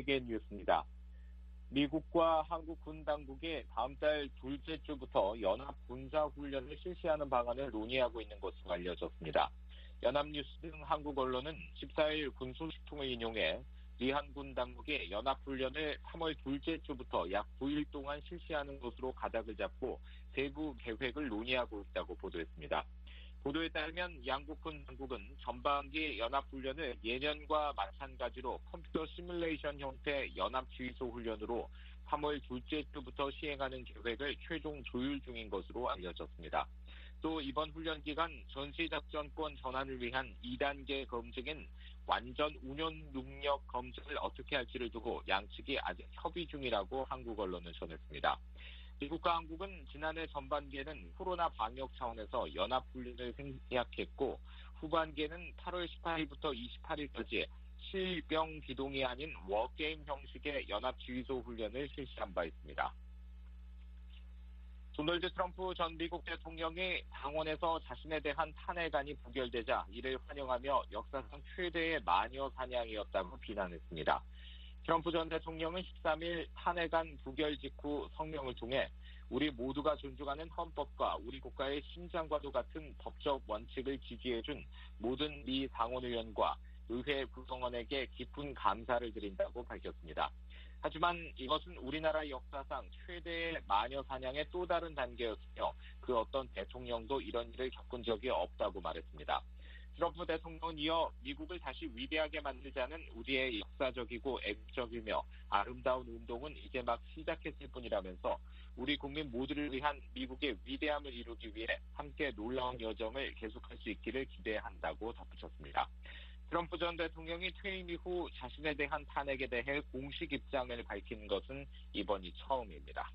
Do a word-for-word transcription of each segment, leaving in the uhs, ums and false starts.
세계 뉴스입니다. 미국과 한국 군 당국이 다음 달 둘째 주부터 연합 군사 훈련을 실시하는 방안을 논의하고 있는 것으로 알려졌습니다. 연합뉴스 등 한국 언론은 십사일 군 소식통을 인용해 미 한군 당국이 연합훈련을 삼월 둘째 주부터 약 구일 동안 실시하는 것으로 가닥을 잡고 세부 계획을 논의하고 있다고 보도했습니다. 보도에 따르면 양국 군 당국은 전반기 연합훈련을 예년과 마찬가지로 컴퓨터 시뮬레이션 형태 연합지휘소 훈련으로 삼월 둘째 주부터 시행하는 계획을 최종 조율 중인 것으로 알려졌습니다. 또 이번 훈련 기간 전시작전권 전환을 위한 이 단계 검증인 완전 운용 능력 검증을 어떻게 할지를 두고 양측이 아직 협의 중이라고 한국 언론은 전했습니다. 미국과 한국은 지난해 전반기에는 코로나 방역 차원에서 연합훈련을 생략했고 후반기에는 팔월 십팔일부터 이십팔일까지 실병 기동이 아닌 워게임 형식의 연합지휘소 훈련을 실시한 바 있습니다. 도널드 트럼프 전 미국 대통령이 당원에서 자신에 대한 탄핵안이 부결되자 이를 환영하며 역사상 최대의 마녀 사냥이었다고 비난했습니다. 트럼프 전 대통령은 십삼일 탄핵안 부결 직후 성명을 통해 우리 모두가 존중하는 헌법과 우리 국가의 심장과도 같은 법적 원칙을 지지해준 모든 미 상원의원과 의회 구성원에게 깊은 감사를 드린다고 밝혔습니다. 하지만 이것은 우리나라 역사상 최대의 마녀 사냥의 또 다른 단계였으며 그 어떤 대통령도 이런 일을 겪은 적이 없다고 말했습니다. 트럼프 대통령은 이어 미국을 다시 위대하게 만들자는 우리의 역사적이고 애국적이며 아름다운 운동은 이제 막 시작했을 뿐이라면서 우리 국민 모두를 위한 미국의 위대함을 이루기 위해 함께 놀라운 여정을 계속할 수 있기를 기대한다고 덧붙였습니다. 트럼프 전 대통령이 퇴임 이후 자신에 대한 탄핵에 대해 공식 입장을 밝힌 것은 이번이 처음입니다.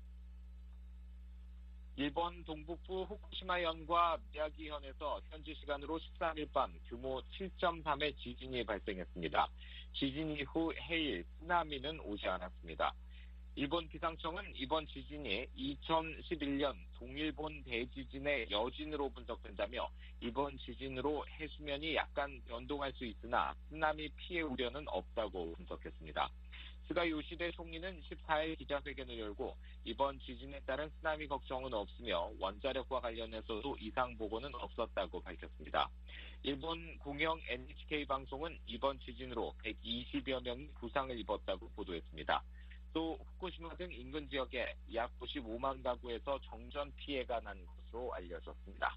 일본 동북부 후쿠시마현과 미야기현에서 현지 시간으로 십삼일 밤 규모 칠 점 삼의 지진이 발생했습니다. 지진 이후 해일, 쓰나미는 오지 않았습니다. 일본 기상청은 이번 지진이 이천십일년 동일본 대지진의 여진으로 분석된다며 이번 지진으로 해수면이 약간 변동할 수 있으나 쓰나미 피해 우려는 없다고 분석했습니다. 스가 요시대 총리는 십사일 기자회견을 열고 이번 지진에 따른 쓰나미 걱정은 없으며 원자력과 관련해서도 이상 보고는 없었다고 밝혔습니다. 일본 공영 엔에이치케이 방송은 이번 지진으로 백이십여 명이 부상을 입었다고 보도했습니다. 또 후쿠시마 등 인근 지역에 약 구십오만 가구에서 정전 피해가 난 것으로 알려졌습니다.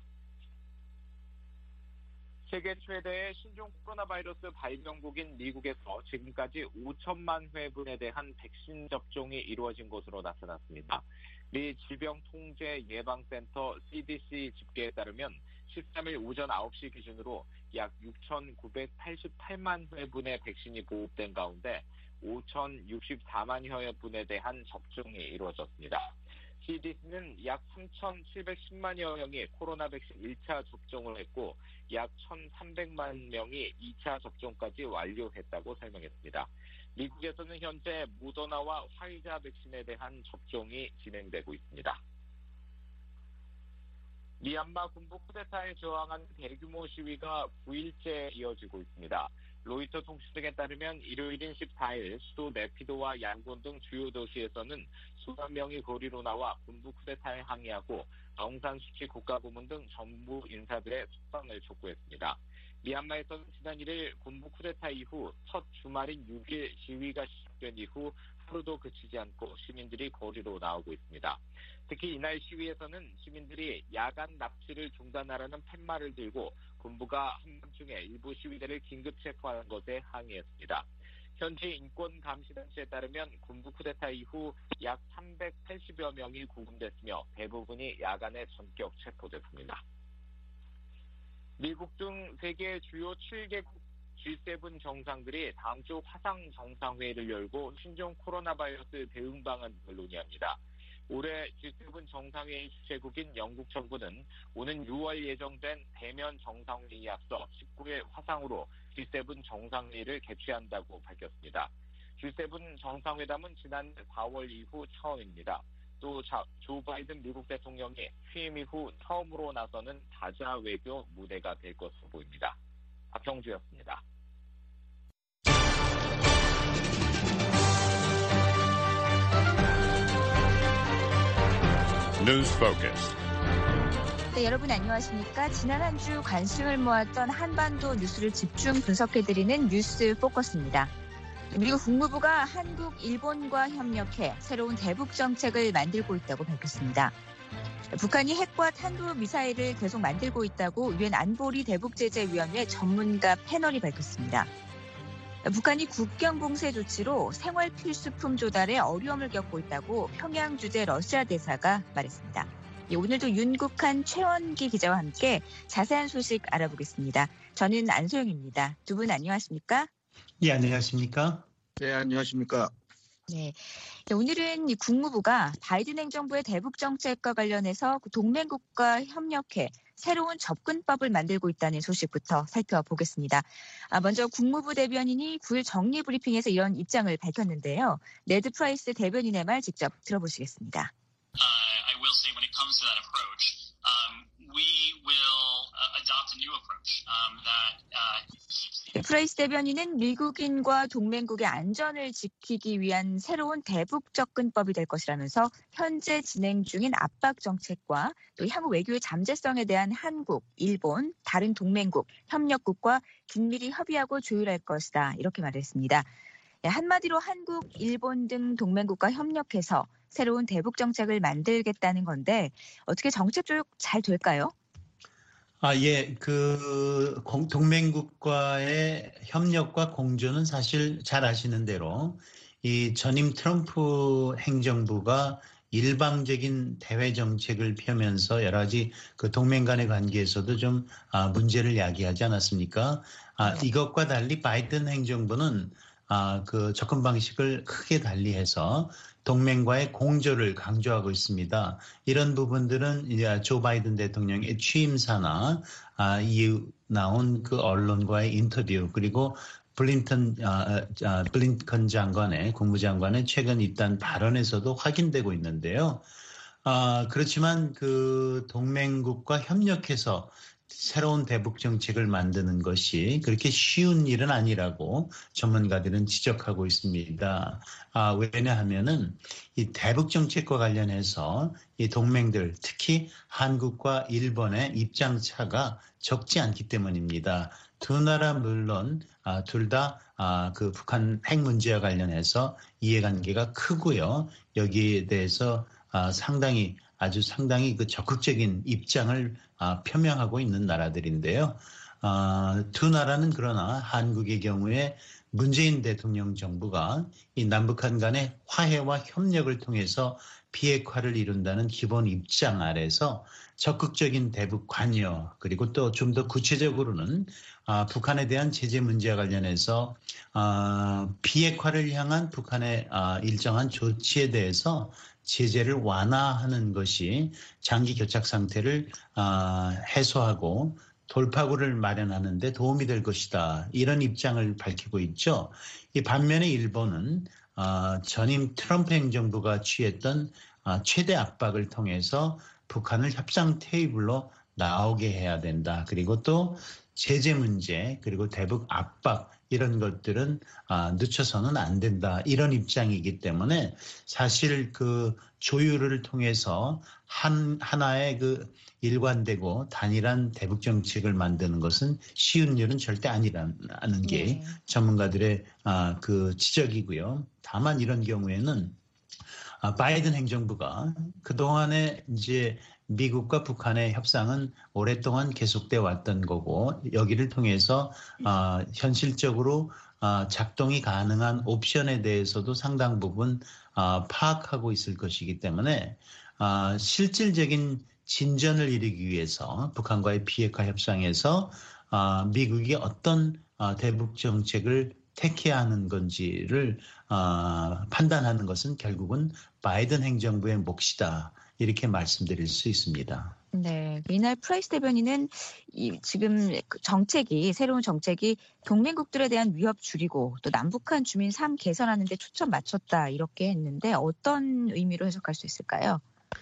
세계 최대의 신종 코로나 바이러스 발병국인 미국에서 지금까지 오천만 회분에 대한 백신 접종이 이루어진 것으로 나타났습니다. 미 질병통제예방센터 씨디씨 집계에 따르면 십삼일 오전 아홉 시 기준으로 약 육천구백팔십팔만 회분의 백신이 보급된 가운데 오천육십사만여 회분에 대한 접종이 이루어졌습니다. 씨디씨는 약 삼천칠백십만여 명이 코로나 백신 일 차 접종을 했고 약 천삼백만 명이 이 차 접종까지 완료했다고 설명했습니다. 미국에서는 현재 모더나와 화이자 백신에 대한 접종이 진행되고 있습니다. 미얀마 군부 쿠데타에 저항하는 대규모 시위가 구일째 이어지고 있습니다. 로이터 통신 등에 따르면 일요일인 십사일 수도 네피도와 양곤 등 주요 도시에서는 수만 명이 거리로 나와 군부 쿠데타에 항의하고 아웅산 수치 국가고문 등 정부 인사들의 석방을 촉구했습니다. 미얀마에서는 지난 일일 군부 쿠데타 이후 첫 주말인 육일 시위가 시작된 이후 하루도 그치지 않고 시민들이 거리로 나오고 있습니다. 특히 이날 시위에서는 시민들이 야간 납치를 중단하라는 팻말을 들고 군부가 한밤중에 일부 시위대를 긴급 체포하는 것에 항의했습니다. 현지 인권감시단체에 따르면 군부 쿠데타 이후 약 삼백팔십여 명이 구금됐으며 대부분이 야간에 전격 체포됐습니다. 미국 등 세계 주요 칠 개국 지 세븐 정상들이 다음 주 화상 정상회의를 열고 신종 코로나 바이러스 대응 방안을 논의합니다. 올해 지 세븐 정상회의 주최국인 영국 정부는 오는 유월 예정된 대면 정상회의에 앞서 십구일 화상으로 지 세븐 정상회의를 개최한다고 밝혔습니다. 지 세븐 정상회담은 지난 사월 이후 처음입니다. 또 조 바이든 미국 대통령이 취임 이후 처음으로 나서는 다자 외교 무대가 될 것으로 보입니다. 박형주였습니다. News Focus. 네, 여러분 안녕하십니까? 지난 한 주 관심을 모았던 한반도 뉴스를 집중 분석해드리는 뉴스 포커스입니다. 미국 국무부가 한국, 일본과 협력해 새로운 대북 정책을 만들고 있다고 밝혔습니다. 북한이 핵과 탄도미사일을 계속 만들고 있다고 유엔 안보리 대북제재위원회 전문가 패널이 밝혔습니다. 북한이 국경 봉쇄 조치로 생활 필수품 조달에 어려움을 겪고 있다고 평양 주재 러시아 대사가 말했습니다. 예, 오늘도 윤국한 최원기 기자와 함께 자세한 소식 알아보겠습니다. 저는 안소영입니다. 두 분 안녕하십니까? 예, 안녕하십니까? 네, 안녕하십니까? 네. 오늘은 국무부가 바이든 행정부의 대북 정책과 관련해서 동맹국과 협력해 새로운 접근법을 만들고 있다는 소식부터 살펴보겠습니다. 아, 먼저 국무부 대변인이 구일 정리 브리핑에서 이런 입장을 밝혔는데요. 네드 프라이스 대변인의 말 직접 들어보시겠습니다. Uh, I will say when it comes to that approach, um, we will uh, adopt a new approach um, that uh, keeps the... 프라이스 대변인은 미국인과 동맹국의 안전을 지키기 위한 새로운 대북 접근법이 될 것이라면서 현재 진행 중인 압박 정책과 또 향후 외교의 잠재성에 대한 한국, 일본, 다른 동맹국, 협력국과 긴밀히 협의하고 조율할 것이다 이렇게 말했습니다. 한마디로 한국, 일본 등 동맹국과 협력해서 새로운 대북 정책을 만들겠다는 건데 어떻게 정책 조율 잘 될까요? 아, 예, 그 동맹국과의 협력과 공조는 사실 잘 아시는 대로 이 전임 트럼프 행정부가 일방적인 대외 정책을 펴면서 여러 가지 그 동맹 간의 관계에서도 좀 아, 문제를 야기하지 않았습니까? 아, 이것과 달리 바이든 행정부는 아, 그 접근 방식을 크게 달리해서 동맹과의 공조를 강조하고 있습니다. 이런 부분들은 이제 조 바이든 대통령의 취임사나 아, 이후 나온 그 언론과의 인터뷰 그리고 블린컨 아, 아, 블린컨 장관의 국무장관의 최근 잇단 발언에서도 확인되고 있는데요. 아, 그렇지만 그 동맹국과 협력해서 새로운 대북 정책을 만드는 것이 그렇게 쉬운 일은 아니라고 전문가들은 지적하고 있습니다. 아, 왜냐하면은 이 대북 정책과 관련해서 이 동맹들, 특히 한국과 일본의 입장 차가 적지 않기 때문입니다. 두 나라 물론 아, 둘 다 아, 그 북한 핵 문제와 관련해서 이해관계가 크고요. 여기에 대해서 아, 상당히 아주 상당히 그 적극적인 입장을 아, 표명하고 있는 나라들인데요. 아, 두 나라는 그러나 한국의 경우에 문재인 대통령 정부가 이 남북한 간의 화해와 협력을 통해서 비핵화를 이룬다는 기본 입장 아래서 적극적인 대북 관여 그리고 또 좀 더 구체적으로는 아, 북한에 대한 제재 문제와 관련해서 아, 비핵화를 향한 북한의 아, 일정한 조치에 대해서 제재를 완화하는 것이 장기 교착 상태를 아, 해소하고 돌파구를 마련하는 데 도움이 될 것이다. 이런 입장을 밝히고 있죠. 이 반면에 일본은 아, 전임 트럼프 행정부가 취했던 아, 최대 압박을 통해서 북한을 협상 테이블로 나오게 해야 된다. 그리고 또 제재 문제 그리고 대북 압박 이런 것들은 아, 늦춰서는 안 된다. 이런 입장이기 때문에 사실 그 조율을 통해서 한, 하나의 그 일관되고 단일한 대북 정책을 만드는 것은 쉬운 일은 절대 아니라는 게 네. 전문가들의 아, 그 지적이고요. 다만 이런 경우에는 아, 바이든 행정부가 그동안에 이제 미국과 북한의 협상은 오랫동안 계속돼 왔던 거고 여기를 통해서 아, 현실적으로 아, 작동이 가능한 옵션에 대해서도 상당 부분 아, 파악하고 있을 것이기 때문에 아, 실질적인 진전을 이루기 위해서 북한과의 비핵화 협상에서 아, 미국이 어떤 아, 대북 정책을 택해야 하는 건지를 아, 판단하는 것은 결국은 바이든 행정부의 몫이다. 이렇게 말씀드릴 수 있습니다. 네, 이날 프라이스 대변인은 이 지금 정책이 새로운 정책이 동맹국들에 대한 위협 줄이고 또 남북한 주민 삶 개선하는 데 초점 맞췄다 이렇게 했는데 어떤 의미로 해석할 수 있을까요?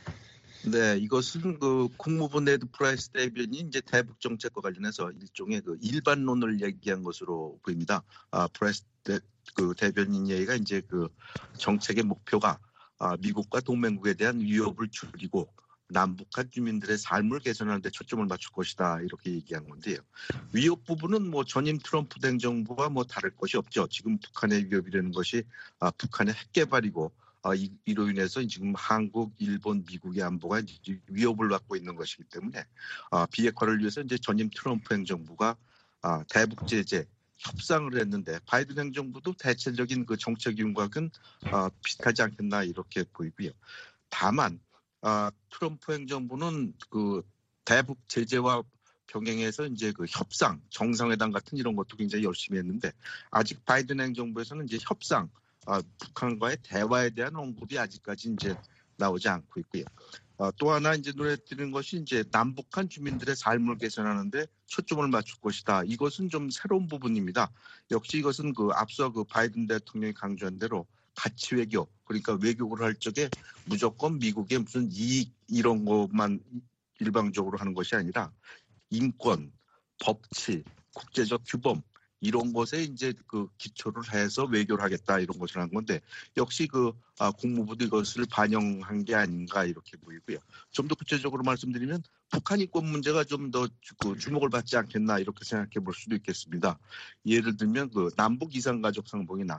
네, 이것은 그 국무부 네드 프라이스 대변인이 이제 대북 정책과 관련해서 일종의 그 일반론을 얘기한 것으로 보입니다. 아, 프라이스 대, 그 대변인 얘기가 이제 그 정책의 목표가 아, 미국과 동맹국에 대한 위협을 줄이고 남북한 주민들의 삶을 개선하는 데 초점을 맞출 것이다 이렇게 얘기한 건데요. 위협 부분은 뭐 전임 트럼프 행정부와 뭐 다를 것이 없죠. 지금 북한의 위협이라는 것이 아, 북한의 핵 개발이고 아, 이, 이로 인해서 지금 한국, 일본, 미국의 안보가 이제 위협을 받고 있는 것이기 때문에 아, 비핵화를 위해서 이제 전임 트럼프 행정부가 아, 대북 제재 협상을 했는데 바이든 행정부도 대체적인 그 정책 윤곽은 아, 비슷하지 않겠나 이렇게 보이고요. 다만 아, 트럼프 행정부는 그 대북 제재와 병행해서 이제 그 협상, 정상회담 같은 이런 것도 굉장히 열심히 했는데 아직 바이든 행정부에서는 이제 협상, 아, 북한과의 대화에 대한 언급이 아직까지 이제 나오지 않고 있고요. 아, 또 하나 이제 눈에 띄는 것이 이제 남북한 주민들의 삶을 개선하는데 초점을 맞출 것이다. 이것은 좀 새로운 부분입니다. 역시 이것은 그 앞서 그 바이든 대통령이 강조한 대로 가치 외교, 그러니까 외교를 할 적에 무조건 미국의 무슨 이익 이런 것만 일방적으로 하는 것이 아니라 인권, 법치, 국제적 규범 이런 것에 이제 그 기초를 해서 외교를 하겠다 이런 것을 한 건데 역시 그 아, 국무부도 이것을 반영한 게 아닌가 이렇게 보이고요. 좀 더 구체적으로 말씀드리면 북한 인권 문제가 좀 더 그 주목을 받지 않겠나 이렇게 생각해 볼 수도 있겠습니다. 예를 들면 그 남북 이산가족 상봉이나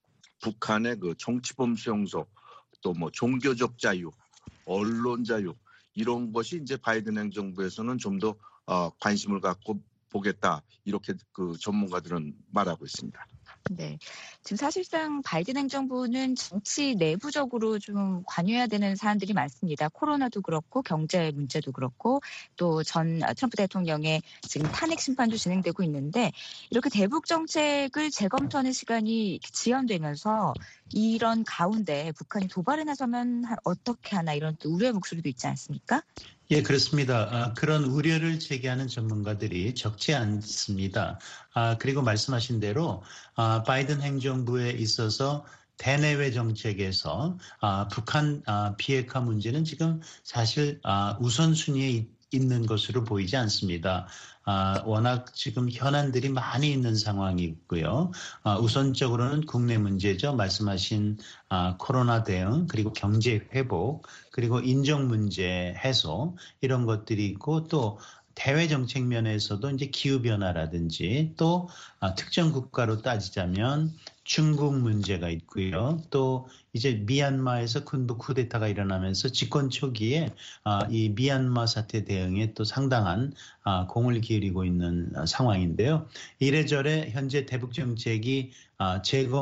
북한의 그 정치범 수용소, 또 뭐 종교적 자유, 언론 자유 이런 것이 이제 바이든 행정부에서는 좀 더 어, 관심을 갖고 보겠다 이렇게 그 전문가들은 말하고 있습니다. 네, 지금 사실상 바이든 행정부는 정치 내부적으로 좀 관여해야 되는 사안들이 많습니다. 코로나도 그렇고 경제 문제도 그렇고 또 전 트럼프 대통령의 지금 탄핵 심판도 진행되고 있는데 이렇게 대북 정책을 재검토하는 시간이 지연되면서 이런 가운데 북한이 도발에 나서면 어떻게 하나 이런 또 우려의 목소리도 있지 않습니까? 예, 그렇습니다. 아, 그런 우려를 제기하는 전문가들이 적지 않습니다. 아, 그리고 말씀하신 대로 아, 바이든 행정부에 있어서 대내외 정책에서 아, 북한 아, 비핵화 문제는 지금 사실 아, 우선순위에 있는 것으로 보이지 않습니다. 아, 워낙 지금 현안들이 많이 있는 상황이고요. 아, 우선적으로는 국내 문제죠. 말씀하신 아, 코로나 대응, 그리고 경제 회복, 그리고 인정 문제 해소 이런 것들이 있고 또 대외 정책 면에서도 이제 기후 변화라든지 또 아, 특정 국가로 따지자면 중국 문제가 있고요. 또 이제 미얀마에서 군부 쿠데타가 일어나면서 집권 초기에 아, 이 미얀마 사태 대응에 또 상당한 아, 공을 기울이고 있는 상황인데요. 이래저래 현재 대북 정책이 아,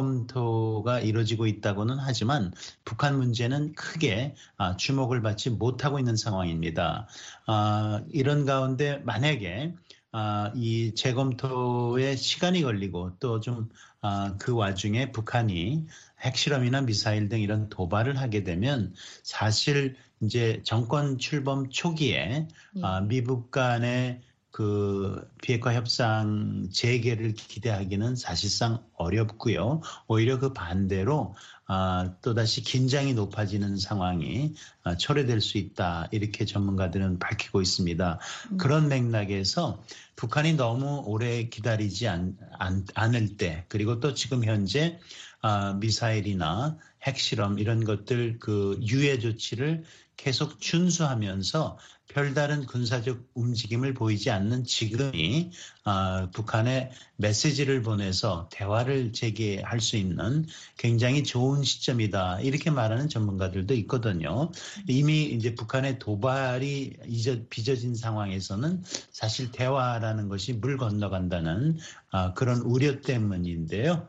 재검토가 이루어지고 있다고는 하지만 북한 문제는 크게 아, 주목을 받지 못하고 있는 상황입니다. 아, 이런 가운데 만약에 아, 이 재검토에 시간이 걸리고 또 좀 아, 그 와중에 북한이 핵실험이나 미사일 등 이런 도발을 하게 되면 사실 이제 정권 출범 초기에 예. 아, 미북 간의 그 비핵화 협상 재개를 기대하기는 사실상 어렵고요. 오히려 그 반대로 아, 또다시 긴장이 높아지는 상황이 아, 초래될 수 있다. 이렇게 전문가들은 밝히고 있습니다. 음. 그런 맥락에서 북한이 너무 오래 기다리지 않, 않, 않을 때 그리고 또 지금 현재 아, 미사일이나 핵실험 이런 것들 그 유예 조치를 계속 준수하면서 별다른 군사적 움직임을 보이지 않는 지금이 아, 북한에 메시지를 보내서 대화를 재개할 수 있는 굉장히 좋은 시점이다. 이렇게 말하는 전문가들도 있거든요. 이미 이제 북한의 도발이 잊어, 빚어진 상황에서는 사실 대화라는 것이 물 건너간다는 아, 그런 우려 때문인데요.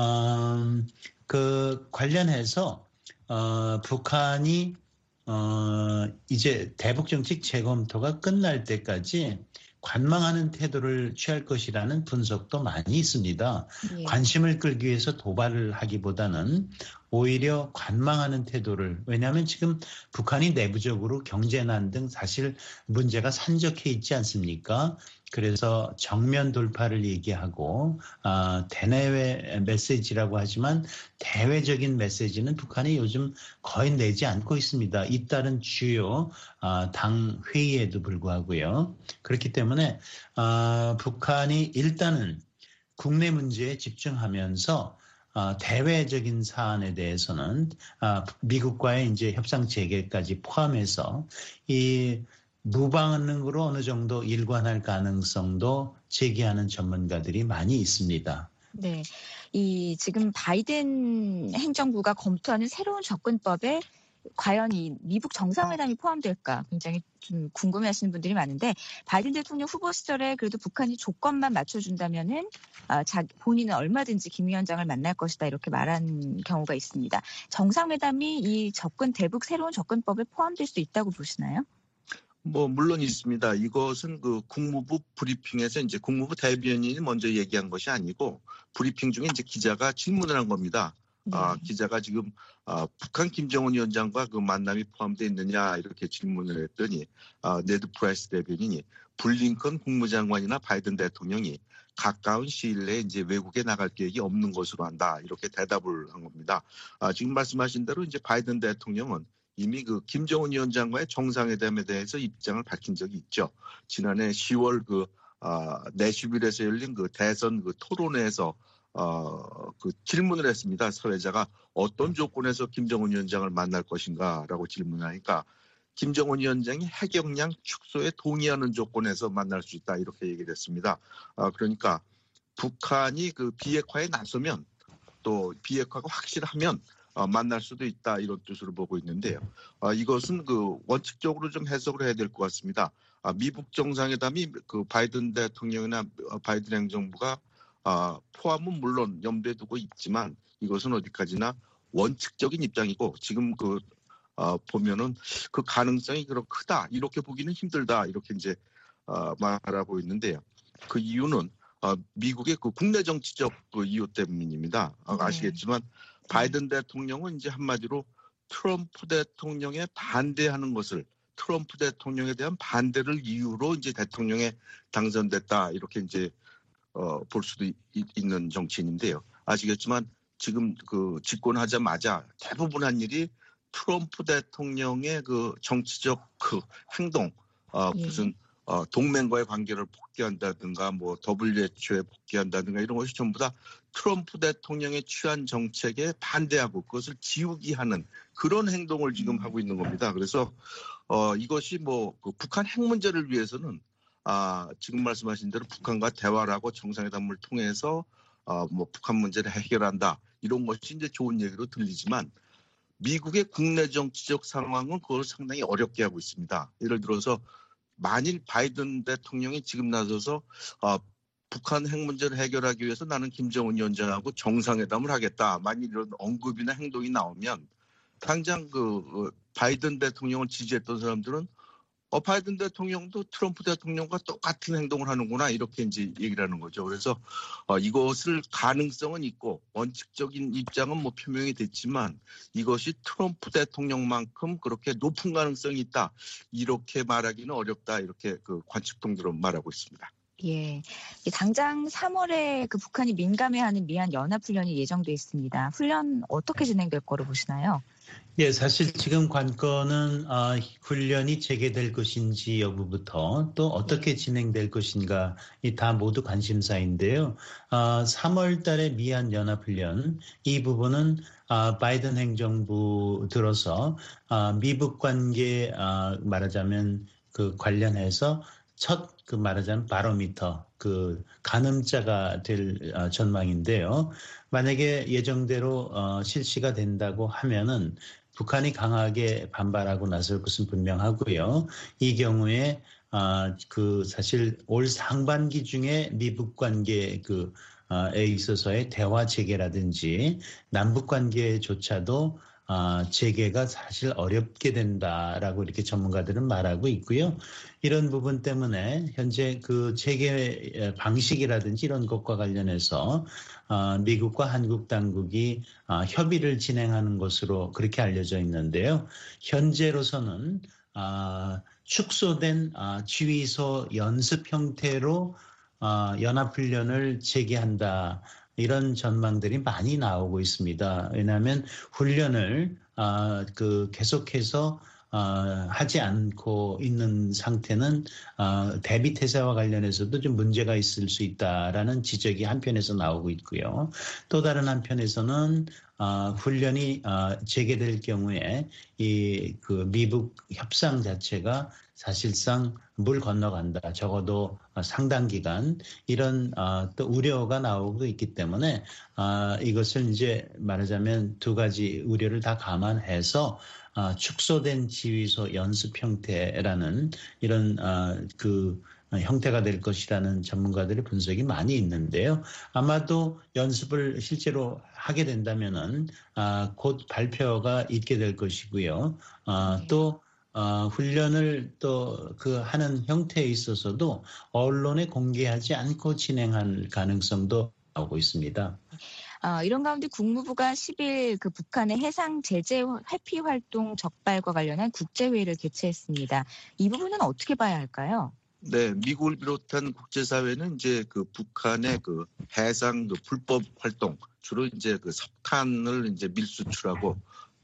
음, 그 관련해서 어, 북한이 어, 이제 대북 정책 재검토가 끝날 때까지 관망하는 태도를 취할 것이라는 분석도 많이 있습니다. 예. 관심을 끌기 위해서 도발을 하기보다는 오히려 관망하는 태도를, 왜냐하면 지금 북한이 내부적으로 경제난 등 사실 문제가 산적해 있지 않습니까? 그래서 정면 돌파를 얘기하고 아, 대내외 메시지라고 하지만 대외적인 메시지는 북한이 요즘 거의 내지 않고 있습니다. 잇따른 주요 아, 당 회의에도 불구하고요. 그렇기 때문에 아, 북한이 일단은 국내 문제에 집중하면서 어, 대외적인 사안에 대해서는 어, 미국과의 이제 협상 재개까지 포함해서 이 무반응으로 어느 정도 일관할 가능성도 제기하는 전문가들이 많이 있습니다. 네, 이 지금 바이든 행정부가 검토하는 새로운 접근법에 과연 이 미국 정상회담이 포함될까 굉장히 좀 궁금해하시는 분들이 많은데 바이든 대통령 후보 시절에 그래도 북한이 조건만 맞춰준다면은 아, 자, 본인은 얼마든지 김 위원장을 만날 것이다 이렇게 말한 경우가 있습니다. 정상회담이 이 접근 대북 새로운 접근법에 포함될 수 있다고 보시나요? 뭐 물론 있습니다. 이것은 그 국무부 브리핑에서 이제 국무부 대변인이 먼저 얘기한 것이 아니고 브리핑 중에 이제 기자가 질문을 한 겁니다. 네. 아, 기자가 지금 아, 북한 김정은 위원장과 그 만남이 포함되어 있느냐 이렇게 질문을 했더니 아, 네드 프라이스 대변인이 블링컨 국무장관이나 바이든 대통령이 가까운 시일 내에 이제 외국에 나갈 계획이 없는 것으로 한다 이렇게 대답을 한 겁니다. 아, 지금 말씀하신 대로 이제 바이든 대통령은 이미 그 김정은 위원장과의 정상회담에 대해서 입장을 밝힌 적이 있죠. 지난해 시월 그 아, 내슈빌에서 열린 그 대선 그 토론회에서 어, 그 질문을 했습니다. 사회자가 어떤 조건에서 김정은 위원장을 만날 것인가라고 질문하니까 김정은 위원장이 핵역량 축소에 동의하는 조건에서 만날 수 있다 이렇게 얘기를 했습니다. 아, 그러니까 북한이 그 비핵화에 나서면 또 비핵화가 확실하면 어, 만날 수도 있다 이런 뜻으로 보고 있는데요. 어, 이것은 그 원칙적으로 좀 해석을 해야 될 것 같습니다. 아, 미북 정상회담이 그 바이든 대통령이나 바이든 행정부가 아, 포함은 물론 염두에 두고 있지만 이것은 어디까지나 원칙적인 입장이고 지금 그 어, 보면은 그 가능성이 그렇게 크다 이렇게 보기는 힘들다 이렇게 이제 어, 말하고 있는데요. 그 이유는 어, 미국의 그 국내 정치적 그 이유 때문입니다. 네. 아시겠지만 바이든 대통령은 이제 한마디로 트럼프 대통령에 반대하는 것을 트럼프 대통령에 대한 반대를 이유로 이제 대통령에 당선됐다 이렇게 이제 어, 볼 수도 있, 있는 정치인인데요. 아시겠지만 지금 그 집권하자마자 대부분 한 일이 트럼프 대통령의 그 정치적 그 행동, 어, 예. 무슨 어, 동맹과의 관계를 복귀한다든가 뭐 더블유에이치오에 복귀한다든가 이런 것이 전부 다 트럼프 대통령의 취한 정책에 반대하고 그것을 지우기 하는 그런 행동을 지금 하고 있는 겁니다. 그래서 어, 이것이 뭐 그 북한 핵 문제를 위해서는 아, 지금 말씀하신 대로 북한과 대화를 하고 정상회담을 통해서 어, 뭐 북한 문제를 해결한다 이런 것이 이제 좋은 얘기로 들리지만 미국의 국내 정치적 상황은 그걸 상당히 어렵게 하고 있습니다. 예를 들어서 만일 바이든 대통령이 지금 나서서 어, 북한 핵 문제를 해결하기 위해서 나는 김정은 위원장하고 정상회담을 하겠다. 만일 이런 언급이나 행동이 나오면 당장 그 바이든 대통령을 지지했던 사람들은 어, 바이든 대통령도 트럼프 대통령과 똑같은 행동을 하는구나 이렇게 이제 얘기를 하는 거죠. 그래서 어, 이것을 가능성은 있고 원칙적인 입장은 뭐 표명이 됐지만 이것이 트럼프 대통령만큼 그렇게 높은 가능성이 있다 이렇게 말하기는 어렵다 이렇게 그 관측통들은 말하고 있습니다. 예, 당장 삼월에 그 북한이 민감해하는 미한 연합훈련이 예정돼 있습니다. 훈련 어떻게 진행될 거로 보시나요? 예, 사실 지금 관건은 어, 훈련이 재개될 것인지 여부부터 또 어떻게 진행될 것인가 이 다 모두 관심사인데요. 어, 삼월 달에 미한 연합훈련 이 부분은 어, 바이든 행정부 들어서 어, 미북 관계 어, 말하자면 그 관련해서 첫 그 말하자면 바로미터 그 가늠자가 될 어, 전망인데요. 만약에 예정대로 어, 실시가 된다고 하면은 북한이 강하게 반발하고 나설 것은 분명하고요. 이 경우에 어, 그 사실 올 상반기 중에 미북 관계 그 에 있어서의 대화 재개라든지 남북 관계조차도 어, 재개가 사실 어렵게 된다라고 이렇게 전문가들은 말하고 있고요. 이런 부분 때문에 현재 그 재개 방식이라든지 이런 것과 관련해서 어, 미국과 한국 당국이 어, 협의를 진행하는 것으로 그렇게 알려져 있는데요. 현재로서는 어, 축소된 어, 지휘소 연습 형태로 어, 연합훈련을 재개한다. 이런 전망들이 많이 나오고 있습니다. 왜냐하면 훈련을 어, 그 계속해서 어, 하지 않고 있는 상태는 어, 대비 태세와 관련해서도 좀 문제가 있을 수 있다라는 지적이 한편에서 나오고 있고요. 또 다른 한편에서는 어, 훈련이 어, 재개될 경우에 이 그 미북 협상 자체가 사실상 물 건너간다. 적어도 상당 기간 이런 어, 또 우려가 나오고 있기 때문에 어, 이것을 이제 말하자면 두 가지 우려를 다 감안해서 어, 축소된 지휘소 연습 형태라는 이런 어, 그 형태가 될 것이라는 전문가들의 분석이 많이 있는데요. 아마도 연습을 실제로 하게 된다면은 아, 곧 발표가 있게 될 것이고요. 아, 네. 또 어, 훈련을 또 그 하는 형태에 있어서도 언론에 공개하지 않고 진행할 가능성도 나오고 있습니다. 어, 이런 가운데 국무부가 십일 그 북한의 해상 제재 회피 활동 적발과 관련한 국제회의를 개최했습니다. 이 부분은 어떻게 봐야 할까요? 네, 미국을 비롯한 국제사회는 이제 그 북한의 그 해상 그 불법 활동, 주로 이제 그 석탄을 이제 밀수출하고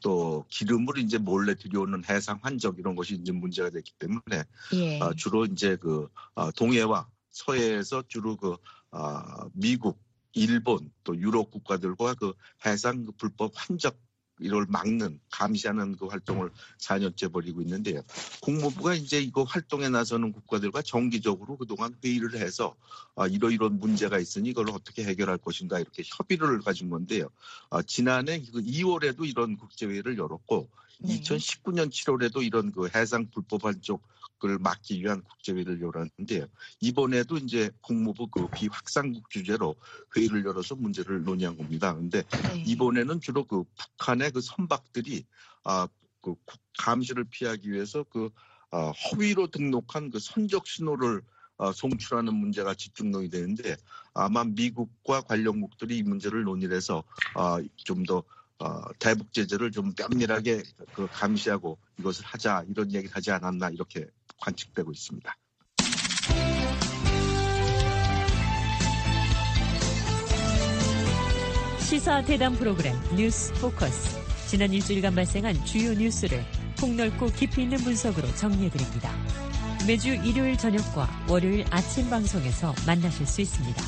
또 기름을 이제 몰래 들여오는 해상 환적 이런 것이 이제 문제가 됐기 때문에 예. 어, 주로 이제 그 어, 동해와 서해에서 주로 그 어, 미국, 일본 또 유럽 국가들과 그 해상 그 불법 환적 이걸 막는 감시하는 그 활동을 사 년째 벌이고 있는데요. 국무부가 이제 이거 활동에 나서는 국가들과 정기적으로 그동안 회의를 해서 아, 이러이런 문제가 있으니 이걸 어떻게 해결할 것인가 이렇게 협의를 가진 건데요. 아, 지난해 그 이월에도 이런 국제회의를 열었고 네. 이천십구 년 칠월에도 이런 그 해상 불법 환적을 막기 위한 국제회의를 열었는데요. 이번에도 이제 국무부 그 비확산국 주제로 회의를 열어서 문제를 논의한 겁니다. 그런데 네. 이번에는 주로 그 북한의 그 선박들이 아, 그 감시를 피하기 위해서 그 아, 허위로 등록한 그 선적 신호를 아, 송출하는 문제가 집중 논의되는데 아마 미국과 관련국들이 이 문제를 논의해서 아, 좀 더 어, 대북 제재를 좀 면밀하게 그 감시하고 이것을 하자 이런 얘기를 하지 않았나 이렇게 관측되고 있습니다. 시사 대담 프로그램 뉴스 포커스. 지난 일주일간 발생한 주요 뉴스를 폭넓고 깊이 있는 분석으로 정리해드립니다. 매주 일요일 저녁과 월요일 아침 방송에서 만나실 수 있습니다.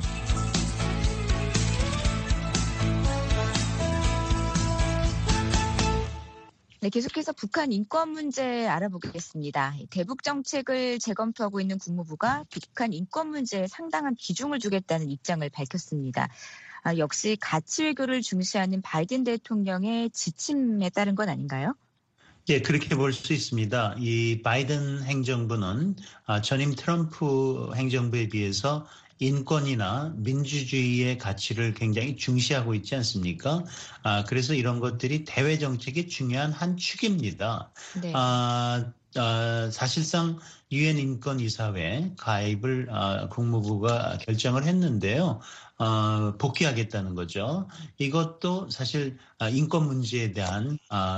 네, 계속해서 북한 인권 문제 알아보겠습니다. 대북 정책을 재검토하고 있는 국무부가 북한 인권 문제에 상당한 비중을 두겠다는 입장을 밝혔습니다. 아, 역시 가치 외교를 중시하는 바이든 대통령의 지침에 따른 건 아닌가요? 예, 그렇게 볼 수 있습니다. 이 바이든 행정부는 전임 트럼프 행정부에 비해서 인권이나 민주주의의 가치를 굉장히 중시하고 있지 않습니까? 아, 그래서 이런 것들이 대외 정책의 중요한 한 축입니다. 네. 아, 아, 사실상 유엔 인권이사회 가입을 아, 국무부가 결정을 했는데요. 어, 복귀하겠다는 거죠. 이것도 사실 인권 문제에 대한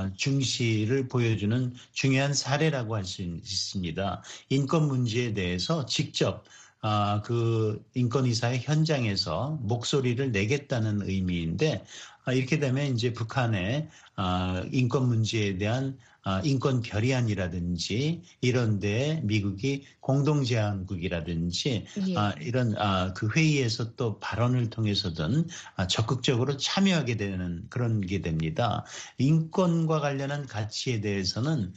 중시를 보여주는 중요한 사례라고 할 수 있습니다. 인권 문제에 대해서 직접 그 인권이사회 현장에서 목소리를 내겠다는 의미인데 이렇게 되면 이제 북한의 인권 문제에 대한 인권 결의안이라든지 이런 데 미국이 공동제안국이라든지 예. 이런 그 회의에서 또 발언을 통해서든 적극적으로 참여하게 되는 그런 게 됩니다. 인권과 관련한 가치에 대해서는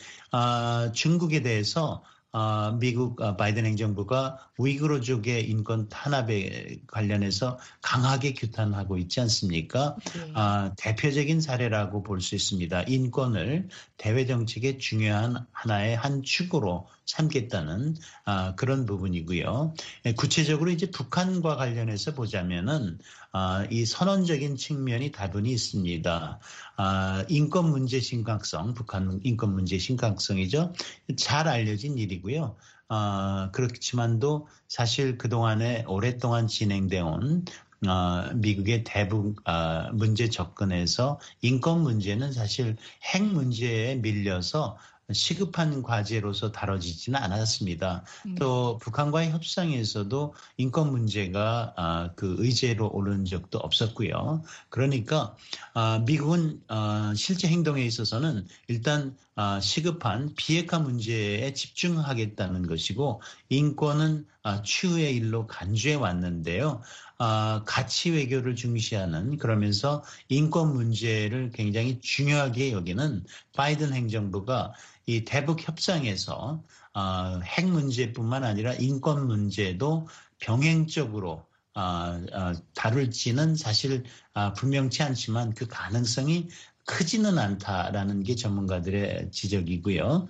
중국에 대해서 어, 미국 어, 바이든 행정부가 우이그르족의 인권 탄압에 관련해서 강하게 규탄하고 있지 않습니까? 네. 어, 대표적인 사례라고 볼 수 있습니다. 인권을 대외 정책의 중요한 하나의 한 축으로 삼겠다는 어, 그런 부분이고요. 구체적으로 이제 북한과 관련해서 보자면은 어, 이 선언적인 측면이 다분히 있습니다. 어, 인권 문제 심각성, 북한 인권 문제 심각성이죠. 잘 알려진 일이고요. 어, 그렇지만도 사실 그동안에 오랫동안 진행되어 온 어, 미국의 대북 어, 문제 접근에서 인권 문제는 사실 핵 문제에 밀려서 시급한 과제로서 다뤄지지는 않았습니다. 음. 또 북한과의 협상에서도 인권 문제가 아, 그 의제로 오른 적도 없었고요. 그러니까 아, 미국은 아, 실제 행동에 있어서는 일단 아, 시급한 비핵화 문제에 집중하겠다는 것이고 인권은 아, 추후의 일로 간주해 왔는데요. 아, 가치 외교를 중시하는 그러면서 인권 문제를 굉장히 중요하게 여기는 바이든 행정부가 이 대북 협상에서 아, 핵 문제뿐만 아니라 인권 문제도 병행적으로 아, 아, 다룰지는 사실 아, 분명치 않지만 그 가능성이 크지는 않다라는 게 전문가들의 지적이고요.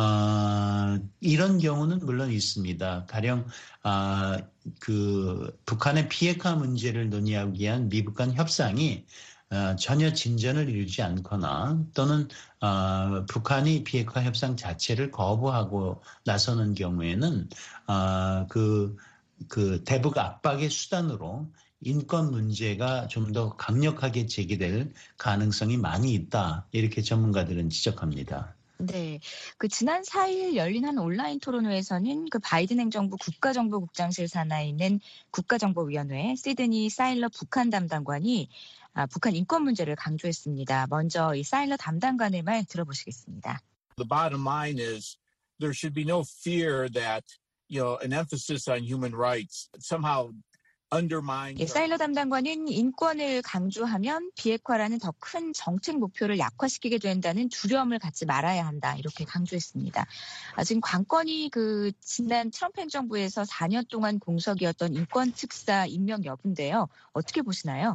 어, 이런 경우는 물론 있습니다. 가령 아, 그 북한의 비핵화 문제를 논의하기 위한 미북 간 협상이 어, 전혀 진전을 이루지 않거나 또는 어, 북한이 비핵화 협상 자체를 거부하고 나서는 경우에는 어, 그, 그 대북 압박의 수단으로 인권 문제가 좀 더 강력하게 제기될 가능성이 많이 있다. 이렇게 전문가들은 지적합니다. 네. 그 지난 사 일 열린 한 온라인 토론회에서는 그 바이든 행정부 국가정보국장실 산하에 있는 국가정보위원회 시드니 사일러 북한 담당관이 아, 북한 인권 문제를 강조했습니다. 먼저 이 사일러 담당관의 말 들어보시겠습니다. The bottom line is there should be no fear that, you know, an emphasis on human rights somehow 예, 사일러 담당관은 인권을 강조하면 비핵화라는 더 큰 정책 목표를 약화시키게 된다는 두려움을 갖지 말아야 한다. 이렇게 강조했습니다. 아, 지금 관건이 그 지난 트럼프 행정부에서 사 년 동안 공석이었던 인권 특사 임명 여부인데요. 어떻게 보시나요?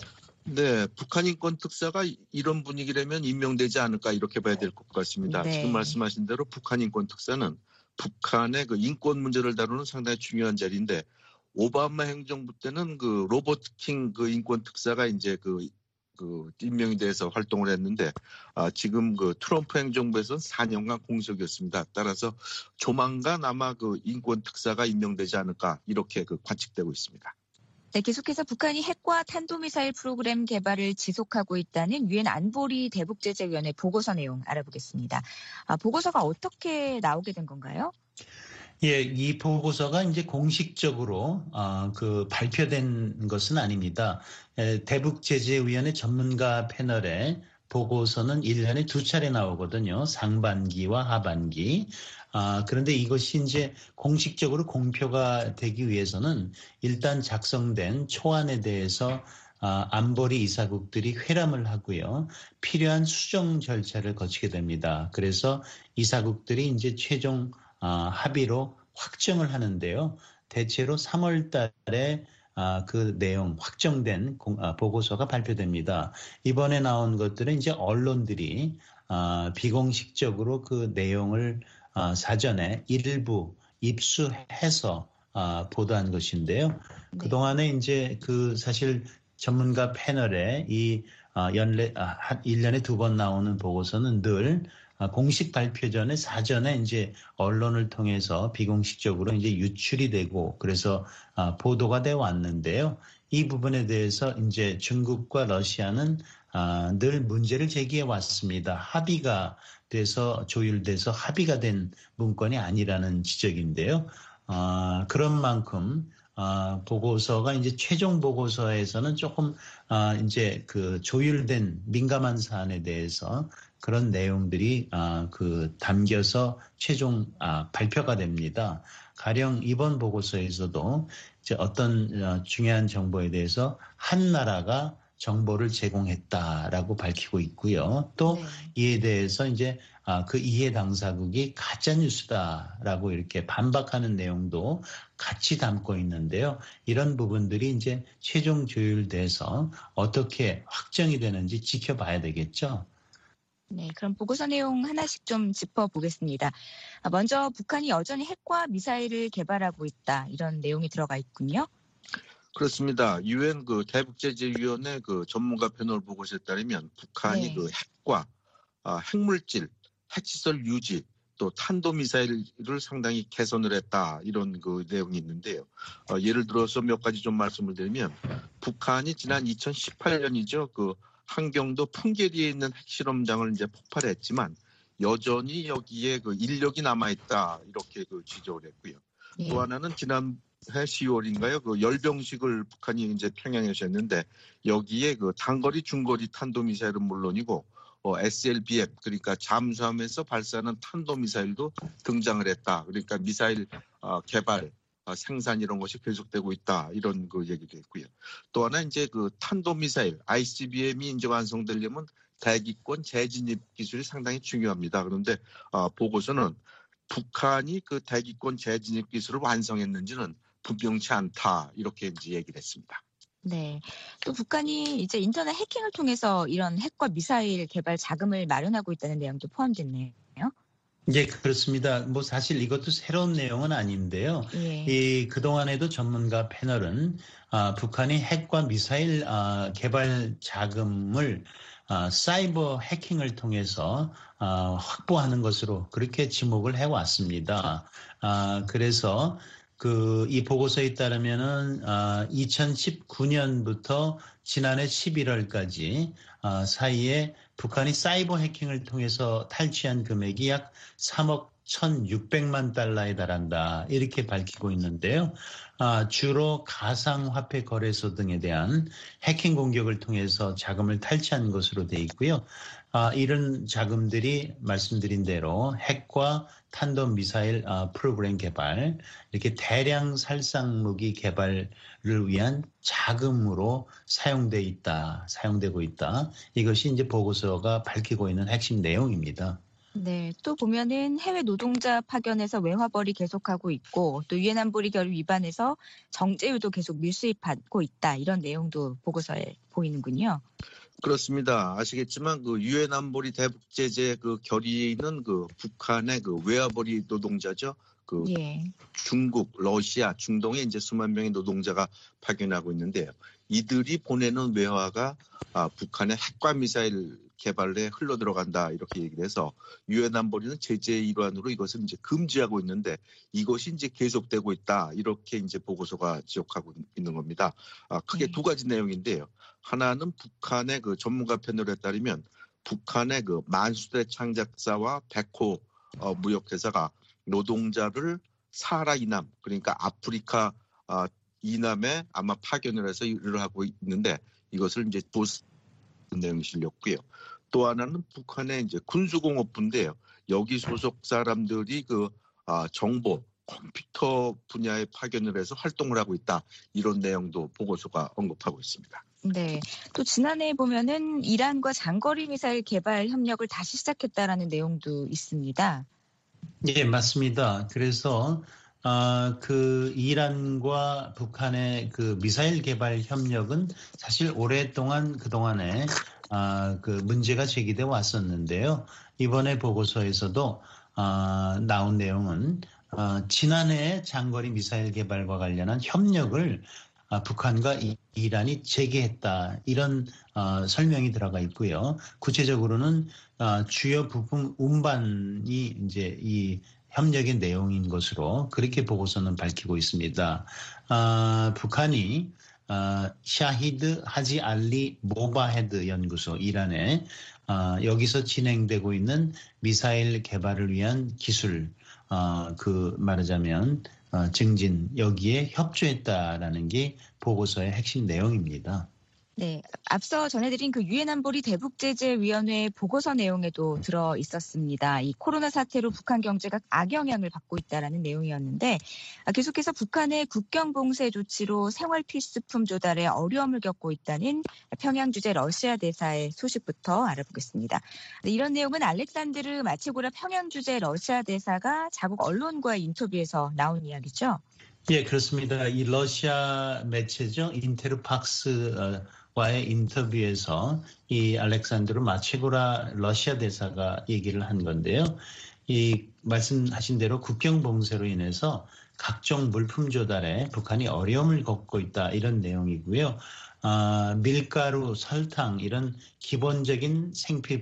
네, 북한 인권 특사가 이런 분위기라면 임명되지 않을까 이렇게 봐야 될 것 같습니다. 네. 지금 말씀하신 대로 북한 인권 특사는 북한의 그 인권 문제를 다루는 상당히 중요한 자리인데 오바마 행정부 때는 그 로버트 킹 그 인권 특사가 이제 그, 그 임명이 돼서 활동을 했는데 아, 지금 그 트럼프 행정부에서는 사 년간 공석이었습니다. 따라서 조만간 아마 그 인권 특사가 임명되지 않을까 이렇게 그 관측되고 있습니다. 네, 계속해서 북한이 핵과 탄도미사일 프로그램 개발을 지속하고 있다는 유엔 안보리 대북제재위원회 보고서 내용 알아보겠습니다. 아, 보고서가 어떻게 나오게 된 건가요? 예, 이 보고서가 이제 공식적으로 어, 그 발표된 것은 아닙니다. 에, 대북제재위원회 전문가 패널의 보고서는 일 년에 두 차례 나오거든요. 상반기와 하반기. 아, 그런데 이것이 이제 공식적으로 공표가 되기 위해서는 일단 작성된 초안에 대해서 아, 안보리 이사국들이 회람을 하고요. 필요한 수정 절차를 거치게 됩니다. 그래서 이사국들이 이제 최종 아, 합의로 확정을 하는데요. 대체로 삼월 달에 아, 그 내용 확정된 공, 아, 보고서가 발표됩니다. 이번에 나온 것들은 이제 언론들이 아, 비공식적으로 그 내용을 아, 사전에 일부 입수해서 아, 보도한 것인데요. 네. 그동안에 이제 그 사실 전문가 패널에 이 아, 연례 아, 일 년에 두 번 나오는 보고서는 늘 공식 발표 전에 사전에 이제 언론을 통해서 비공식적으로 이제 유출이 되고 그래서 보도가 되어 왔는데요. 이 부분에 대해서 이제 중국과 러시아는 늘 문제를 제기해 왔습니다. 합의가 돼서 조율돼서 합의가 된 문건이 아니라는 지적인데요. 그런 만큼 보고서가 이제 최종 보고서에서는 조금 이제 그 조율된 민감한 사안에 대해서 그런 내용들이 아, 그 담겨서 최종 아, 발표가 됩니다. 가령 이번 보고서에서도 이제 어떤 어, 중요한 정보에 대해서 한 나라가 정보를 제공했다라고 밝히고 있고요. 또 네. 이에 대해서 이제 아, 그 이해 당사국이 가짜 뉴스다라고 이렇게 반박하는 내용도 같이 담고 있는데요. 이런 부분들이 이제 최종 조율돼서 어떻게 확정이 되는지 지켜봐야 되겠죠. 네, 그럼 보고서 내용 하나씩 좀 짚어보겠습니다. 먼저 북한이 여전히 핵과 미사일을 개발하고 있다 이런 내용이 들어가 있군요. 그렇습니다. 유엔 그 대북제재위원회 그 전문가 패널 보고서에 따르면 북한이 네. 그 핵과 아, 핵물질, 핵시설 유지 또 탄도미사일을 상당히 개선을 했다 이런 그 내용이 있는데요. 어, 예를 들어서 몇 가지 좀 말씀을 드리면 북한이 지난 이천십팔 년이죠. 그 한경도 풍계리에 있는 핵실험장을 이제 폭발했지만 여전히 여기에 그 인력이 남아있다 이렇게 그 지적을 했고요. 예. 또 하나는 지난해 시월인가요? 그 열병식을 북한이 이제 평양에서 했는데 여기에 그 단거리, 중거리 탄도미사일은 물론이고 어, 에스엘비엠 그러니까 잠수함에서 발사하는 탄도미사일도 등장을 했다. 그러니까 미사일 어, 개발, 어, 생산 이런 것이 계속되고 있다. 이런 그 얘기도 했고요. 또 하나 이제 그 탄도미사일 아이씨비엠이 이제 완성되려면 대기권 재진입 기술이 상당히 중요합니다. 그런데 어, 보고서는 북한이 그 대기권 재진입 기술을 완성했는지는 분명치 않다. 이렇게 이제 얘기를 했습니다. 네. 또 북한이 이제 인터넷 해킹을 통해서 이런 핵과 미사일 개발 자금을 마련하고 있다는 내용도 포함됐네요. 예, 그렇습니다. 뭐 사실 이것도 새로운 내용은 아닌데요. 예. 이 그동안에도 전문가 패널은 아, 북한이 핵과 미사일 아, 개발 자금을 아, 사이버 해킹을 통해서 아, 확보하는 것으로 그렇게 지목을 해왔습니다. 아, 그래서 그 이 보고서에 따르면은 아, 이천십구 년부터 지난해 십일월까지 아, 사이에 북한이 사이버 해킹을 통해서 탈취한 금액이 약 삼억 천육백만 달러에 달한다. 이렇게 밝히고 있는데요. 아, 주로 가상화폐 거래소 등에 대한 해킹 공격을 통해서 자금을 탈취한 것으로 돼 있고요. 아, 이런 자금들이 말씀드린 대로 핵과 탄도미사일 아, 프로그램 개발, 이렇게 대량 살상 무기 개발을 위한 자금으로 사용돼 있다, 사용되고 있다. 이것이 이제 보고서가 밝히고 있는 핵심 내용입니다. 네, 또 보면은 해외 노동자 파견에서 외화벌이 계속하고 있고 또 유엔 안보리 결의 위반해서 정제유도 계속 밀수입하고 있다. 이런 내용도 보고서에 보이는군요. 그렇습니다. 아시겠지만 그 유엔 안보리 대북 제재 그 결의에 있는 그 북한의 그 외화벌이 노동자죠. 그 예. 중국, 러시아, 중동에 이제 수만 명의 노동자가 파견하고 있는데요. 이들이 보내는 외화가 아, 북한의 핵과 미사일 개발에 흘러 들어간다 이렇게 얘기를 해서 유엔 안보리는 제재의 일환으로 이것을 이제 금지하고 있는데 이것이 이제 계속되고 있다 이렇게 이제 보고서가 지적하고 있는 겁니다. 아, 크게 네. 두 가지 내용인데요. 하나는 북한의 그 전문가 패널에 따르면 북한의 그 만수대 창작사와 백호 어, 무역회사가 노동자를 사하라 이남 그러니까 아프리카 어, 이남에 아마 파견을 해서 일을 하고 있는데 이것을 이제 보스 내용이 실렸고요. 또 하나는 북한의 이제 군수공업부인데요. 여기 소속 사람들이 그 아, 정보 컴퓨터 분야에 파견을 해서 활동을 하고 있다. 이런 내용도 보고서가 언급하고 있습니다. 네. 또 지난해에 보면은 이란과 장거리 미사일 개발 협력을 다시 시작했다라는 내용도 있습니다. 예, 맞습니다. 그래서 아, 그 이란과 북한의 그 미사일 개발 협력은 사실 오랫동안 그동안에 아, 그 문제가 제기돼 왔었는데요. 이번에 보고서에서도 아, 나온 내용은 아, 지난해 장거리 미사일 개발과 관련한 협력을 아, 북한과 이, 이란이 재개했다. 이런 어, 설명이 들어가 있고요. 구체적으로는 어, 주요 부품 운반이 이제 이 협력의 내용인 것으로 그렇게 보고서는 밝히고 있습니다. 아, 북한이 아, 샤히드 하지 알리 모바헤드 연구소 이란에 아, 여기서 진행되고 있는 미사일 개발을 위한 기술 아, 그 말하자면 어, 증진 여기에 협조했다라는 게 보고서의 핵심 내용입니다. 네, 앞서 전해드린 그 유엔 안보리 대북제재위원회 보고서 내용에도 들어 있었습니다. 이 코로나 사태로 북한 경제가 악영향을 받고 있다라는 내용이었는데 계속해서 북한의 국경 봉쇄 조치로 생활 필수품 조달에 어려움을 겪고 있다는 평양 주재 러시아 대사의 소식부터 알아보겠습니다. 이런 내용은 알렉산드르 마체고라 평양 주재 러시아 대사가 자국 언론과의 인터뷰에서 나온 이야기죠. 예, 그렇습니다. 이 러시아 매체죠. 인테르팍스 와의 인터뷰에서 이 알렉산드르 마체고라 러시아 대사가 얘기를 한 건데요. 이 말씀하신 대로 국경 봉쇄로 인해서 각종 물품 조달에 북한이 어려움을 겪고 있다 이런 내용이고요. 아, 밀가루, 설탕 이런 기본적인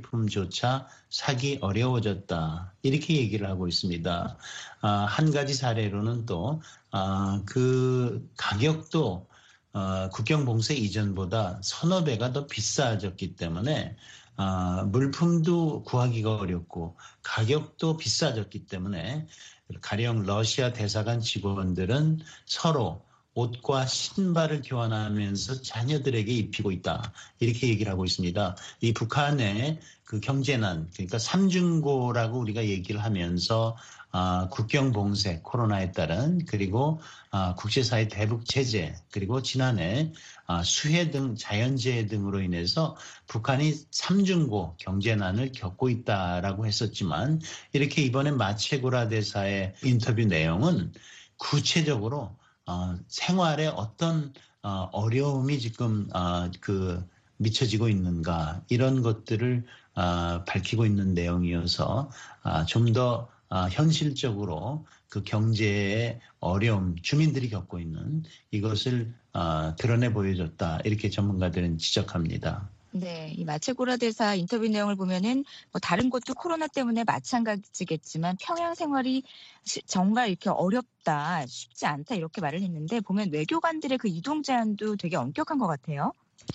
생필품조차 사기 어려워졌다 이렇게 얘기를 하고 있습니다. 아, 한 가지 사례로는 또 아, 그 가격도 어, 국경 봉쇄 이전보다 서너 배가 더 비싸졌기 때문에 어, 물품도 구하기가 어렵고 가격도 비싸졌기 때문에 가령 러시아 대사관 직원들은 서로 옷과 신발을 교환하면서 자녀들에게 입히고 있다. 이렇게 얘기를 하고 있습니다. 이 북한의 그 경제난, 그러니까 삼중고라고 우리가 얘기를 하면서 아, 국경 봉쇄, 코로나에 따른, 그리고 아, 국제사회 대북 제재, 그리고 지난해 아, 수해 등 자연재해 등으로 인해서 북한이 삼중고 경제난을 겪고 있다라고 했었지만, 이렇게 이번에 마체고라 대사의 인터뷰 내용은 구체적으로 어, 생활에 어떤 어, 어려움이 지금 어, 그 미쳐지고 있는가, 이런 것들을 어, 밝히고 있는 내용이어서 어, 좀 더 어, 현실적으로 그 경제의 어려움, 주민들이 겪고 있는 이것을 어, 드러내 보여줬다. 이렇게 전문가들은 지적합니다. 네, 이 마체고라 대사 인터뷰 내용을 보면은 뭐 다른 곳도 코로나 때문에 마찬가지겠지만 평양 생활이 시, 정말 이렇게 어렵다, 쉽지 않다 이렇게 말을 했는데, 보면 외교관들의 그 이동 제한도 되게 엄격한 것 같아요.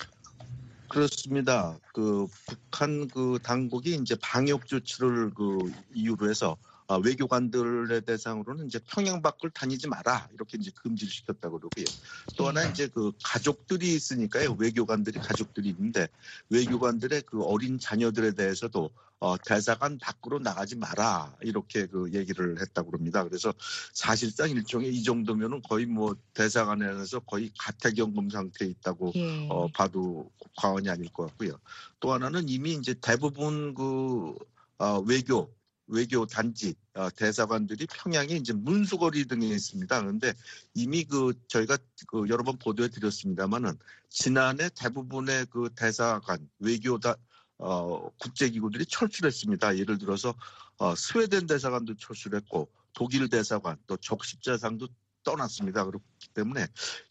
그렇습니다. 그 북한 그 당국이 이제 방역 조치를 그 이유로 해서 아, 외교관들의 대상으로는 이제 평양 밖을 다니지 마라 이렇게 이제 금지를 시켰다고 그러고요. 또 하나 이제 그 가족들이 있으니까요. 외교관들이 가족들이 있는데 외교관들의 그 어린 자녀들에 대해서도 어, 대사관 밖으로 나가지 마라 이렇게 그 얘기를 했다고 그럽니다. 그래서 사실상 일종의 이 정도면은 거의 뭐 대사관에서 거의 가택연금 상태에 있다고 예. 어, 봐도 과언이 아닐 것 같고요. 또 하나는 이미 이제 대부분 그 어, 외교 외교 단지 어, 대사관들이 평양에 이제 문수거리 등에 있습니다. 그런데 이미 그 저희가 그 여러 번 보도해 드렸습니다만은 지난해 대부분의 그 대사관 외교다 어, 국제기구들이 철수했습니다. 예를 들어서 어, 스웨덴 대사관도 철수했고 독일 대사관 또 적십자상도 떠났습니다. 그렇기 때문에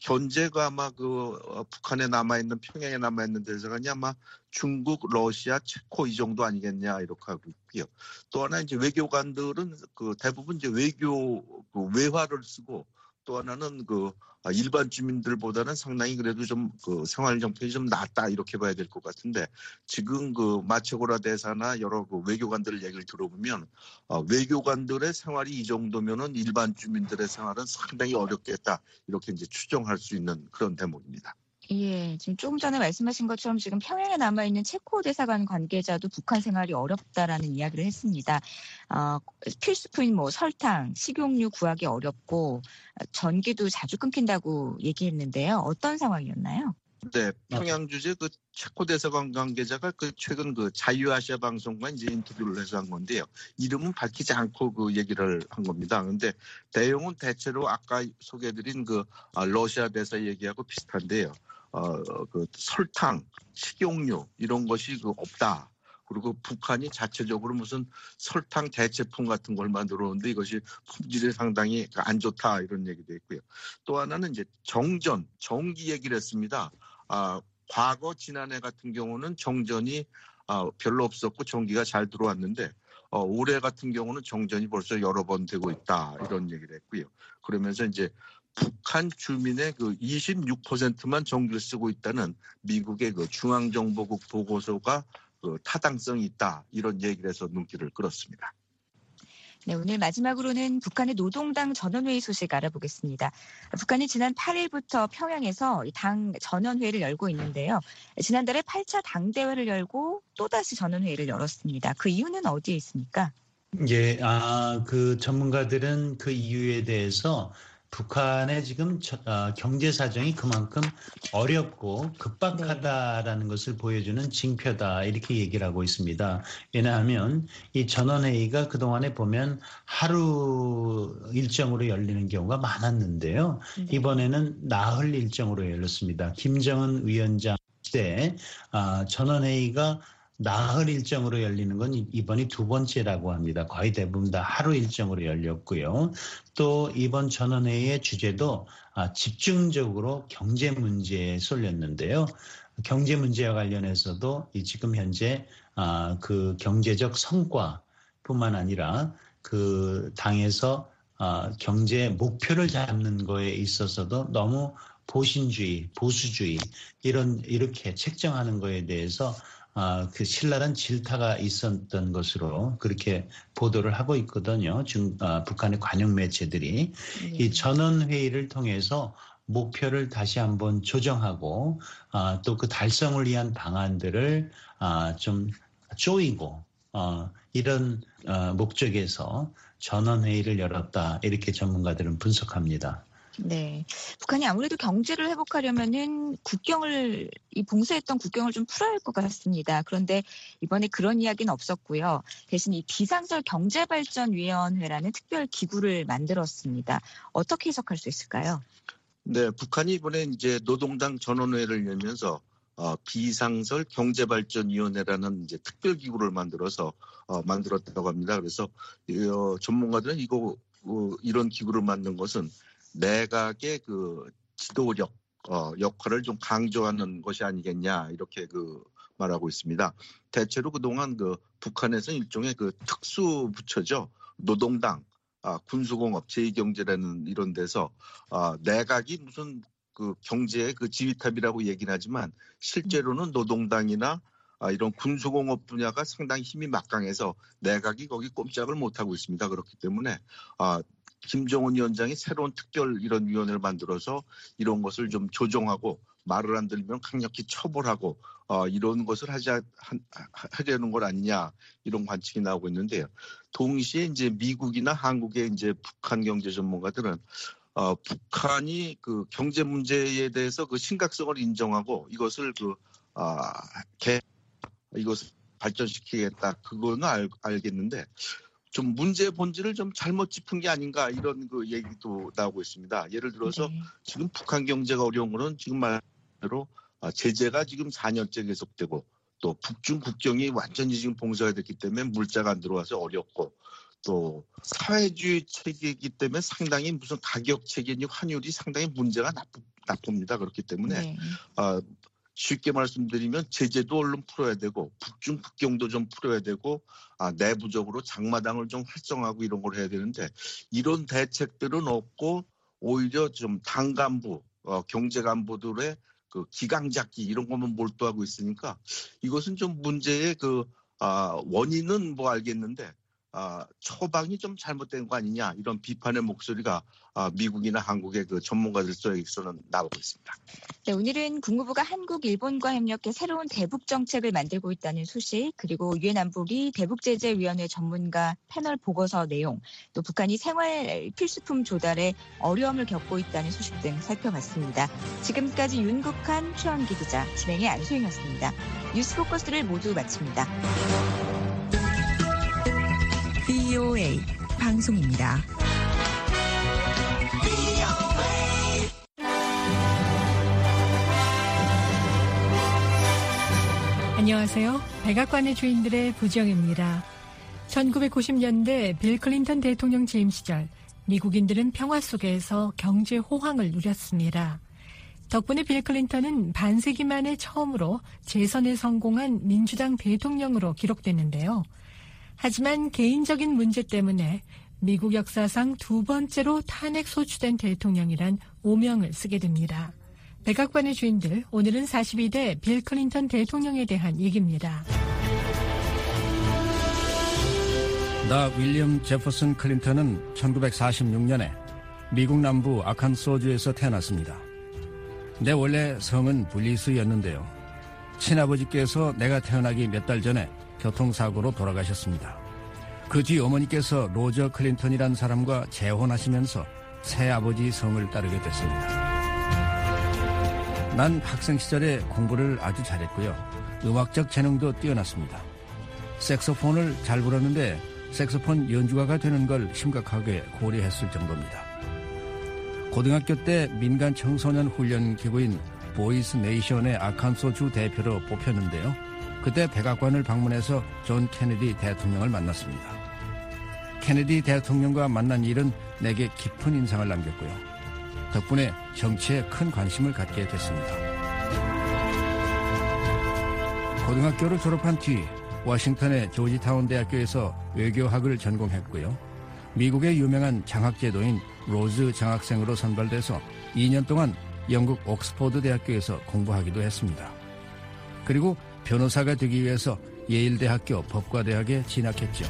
현재가 아마 그 어, 북한에 남아있는 평양에 남아있는 대사관이 아마 중국, 러시아, 체코 이 정도 아니겠냐 이렇게 하고 있고요. 또 하나 이제 외교관들은 그 대부분 이제 외교 그 외화를 쓰고 또 하나는 그 일반 주민들보다는 상당히 그래도 좀 그 생활 정책이 좀 낫다 이렇게 봐야 될 것 같은데 지금 그 마체고라 대사나 여러 그 외교관들 얘기를 들어보면 어, 외교관들의 생활이 이 정도면은 일반 주민들의 생활은 상당히 어렵겠다 이렇게 이제 추정할 수 있는 그런 대목입니다. 예, 지금 조금 전에 말씀하신 것처럼 지금 평양에 남아있는 체코 대사관 관계자도 북한 생활이 어렵다라는 이야기를 했습니다. 어, 필수품인 뭐 설탕, 식용유 구하기 어렵고 전기도 자주 끊긴다고 얘기했는데요. 어떤 상황이었나요? 네, 평양 주재 그 체코 대사관 관계자가 그 최근 그 자유아시아 방송과 이제 인터뷰를 해서 한 건데요. 이름은 밝히지 않고 그 얘기를 한 겁니다. 그런데 내용은 대체로 아까 소개해드린 그 러시아 대사 얘기하고 비슷한데요. 어, 그 설탕, 식용유 이런 것이 그 없다. 그리고 북한이 자체적으로 무슨 설탕 대체품 같은 걸 만들어 오는데 이것이 품질이 상당히 안 좋다 이런 얘기도 있고요. 또 하나는 이제 정전, 정기 얘기를 했습니다. 아, 과거 지난해 같은 경우는 정전이 아, 별로 없었고 전기가 잘 들어왔는데 어, 올해 같은 경우는 정전이 벌써 여러 번 되고 있다 이런 얘기를 했고요. 그러면서 이제 북한 주민의 그 이십육 퍼센트만 전기를 쓰고 있다는 미국의 그 중앙정보국 보고서가 그 타당성이 있다 이런 얘기를 해서 눈길을 끌었습니다. 네, 오늘 마지막으로는 북한의 노동당 전원회의 소식 알아보겠습니다. 북한이 지난 팔 일부터 평양에서 당 전원회의를 열고 있는데요. 지난달에 팔 차 당대회를 열고 또다시 전원회의를 열었습니다. 그 이유는 어디에 있습니까? 예, 아, 그 전문가들은 그 이유에 대해서 북한의 지금 어, 경제 사정이 그만큼 어렵고 급박하다라는 네. 것을 보여주는 징표다 이렇게 얘기를 하고 있습니다. 왜냐하면 이 전원회의가 그동안에 보면 하루 일정으로 열리는 경우가 많았는데요. 네. 이번에는 나흘 일정으로 열렸습니다. 김정은 위원장 때 어, 전원회의가 나흘 일정으로 열리는 건 이번이 두 번째라고 합니다. 거의 대부분 다 하루 일정으로 열렸고요. 또 이번 전원회의의 주제도 집중적으로 경제 문제에 쏠렸는데요. 경제 문제와 관련해서도 지금 현재 그 경제적 성과뿐만 아니라 그 당에서 경제 목표를 잡는 거에 있어서도 너무 보신주의, 보수주의 이런 이렇게 책정하는 거에 대해서 아, 그 신랄한 질타가 있었던 것으로 그렇게 보도를 하고 있거든요. 중, 아, 북한의 관영 매체들이. 네. 이 전원회의를 통해서 목표를 다시 한번 조정하고 아, 또 그 달성을 위한 방안들을 아, 좀 쪼이고 어, 이런 어, 목적에서 전원회의를 열었다. 이렇게 전문가들은 분석합니다. 네. 북한이 아무래도 경제를 회복하려면은 국경을, 이 봉쇄했던 국경을 좀 풀어야 할 것 같습니다. 그런데 이번에 그런 이야기는 없었고요. 대신 이 비상설 경제발전위원회라는 특별 기구를 만들었습니다. 어떻게 해석할 수 있을까요? 네, 북한이 이번에 이제 노동당 전원회를 열면서 어, 비상설 경제발전위원회라는 이제 특별 기구를 만들어서 어, 만들었다고 합니다. 그래서 어, 전문가들은 이거 어, 이런 기구를 만든 것은 내각의 그 지도력 어, 역할을 좀 강조하는 것이 아니겠냐 이렇게 그 말하고 있습니다. 대체로 그동안 그 북한에서는 일종의 그 특수 부처죠. 노동당, 아, 군수공업, 제이경제라는 이런 데서 아, 내각이 무슨 그 경제의 그 지휘탑이라고 얘기는 하지만 실제로는 노동당이나 아, 이런 군수공업 분야가 상당히 힘이 막강해서 내각이 거기 꼼짝을 못하고 있습니다. 그렇기 때문에 아, 김정은 위원장이 새로운 특별 이런 위원회를 만들어서 이런 것을 좀 조정하고 말을 안 들으면 강력히 처벌하고 어, 이런 것을 하자 하, 하려는 것 아니냐 이런 관측이 나오고 있는데요. 동시에 이제 미국이나 한국의 이제 북한 경제 전문가들은 어, 북한이 그 경제 문제에 대해서 그 심각성을 인정하고 이것을 그 아, 개 이것을 발전시키겠다 그거는 알, 알겠는데. 좀 문제의 본질을 좀 잘못 짚은 게 아닌가 이런 그 얘기도 나오고 있습니다. 예를 들어서 네. 지금 북한 경제가 어려운 거는 지금 말대로 제재가 지금 사 년째 계속되고 또 북중 국경이 완전히 지금 봉쇄가 됐기 때문에 물자가 안 들어와서 어렵고 또 사회주의 체계이기 때문에 상당히 무슨 가격 체계니 환율이 상당히 문제가 나쁘, 나쁩니다. 그렇기 때문에 네. 어, 쉽게 말씀드리면 제재도 얼른 풀어야 되고 북중 국경도 좀 풀어야 되고 아, 내부적으로 장마당을 좀 활성화하고 이런 걸 해야 되는데 이런 대책들은 없고 오히려 좀 당 간부, 어, 경제 간부들의 그 기강 잡기 이런 것만 몰두하고 있으니까 이것은 좀 문제의 그 아, 원인은 뭐 알겠는데 아, 처방이 좀 잘못된 거 아니냐 이런 비판의 목소리가 아, 미국이나 한국의 그 전문가들 속에서는 나오고 있습니다. 네, 오늘은 국무부가 한국, 일본과 협력해 새로운 대북 정책을 만들고 있다는 소식, 그리고 유엔 안보리 대북제재위원회 전문가 패널 보고서 내용, 또 북한이 생활 필수품 조달에 어려움을 겪고 있다는 소식 등 살펴봤습니다. 지금까지 윤국한, 최원기 기자, 진행의 안소영이었습니다. 뉴스 포커스를 모두 마칩니다. 브이오에이 방송입니다. 안녕하세요. 백악관의 주인들의 부정입니다. 천구백구십 년대 빌 클린턴 대통령 재임 시절 미국인들은 평화 속에서 경제 호황을 누렸습니다. 덕분에 빌 클린턴은 반세기 만에 처음으로 재선에 성공한 민주당 대통령으로 기록됐는데요. 하지만 개인적인 문제 때문에 미국 역사상 두 번째로 탄핵 소추된 대통령이란 오명을 쓰게 됩니다. 백악관의 주인들, 오늘은 사십이 대 빌 클린턴 대통령에 대한 얘기입니다. 나 윌리엄 제퍼슨 클린턴은 천구백사십육 년에 미국 남부 아칸소주에서 태어났습니다. 내 원래 성은 블리스였는데요. 친아버지께서 내가 태어나기 몇 달 전에 교통사고로 돌아가셨습니다. 그 뒤 어머니께서 로저 클린턴이란 사람과 재혼하시면서 새아버지 성을 따르게 됐습니다. 난 학생 시절에 공부를 아주 잘했고요. 음악적 재능도 뛰어났습니다. 색소폰을 잘 불었는데 색소폰 연주가가 되는 걸 심각하게 고려했을 정도입니다. 고등학교 때 민간 청소년 훈련 기구인 보이스 네이션의 아칸소주 대표로 뽑혔는데요. 그때 백악관을 방문해서 존 케네디 대통령을 만났습니다. 케네디 대통령과 만난 일은 내게 깊은 인상을 남겼고요. 덕분에 정치에 큰 관심을 갖게 됐습니다. 고등학교를 졸업한 뒤 워싱턴의 조지타운 대학교에서 외교학을 전공했고요. 미국의 유명한 장학제도인 로즈 장학생으로 선발돼서 이 년 동안 영국 옥스퍼드 대학교에서 공부하기도 했습니다. 그리고 변호사가 되기 위해서 예일대학교 법과대학에 진학했죠.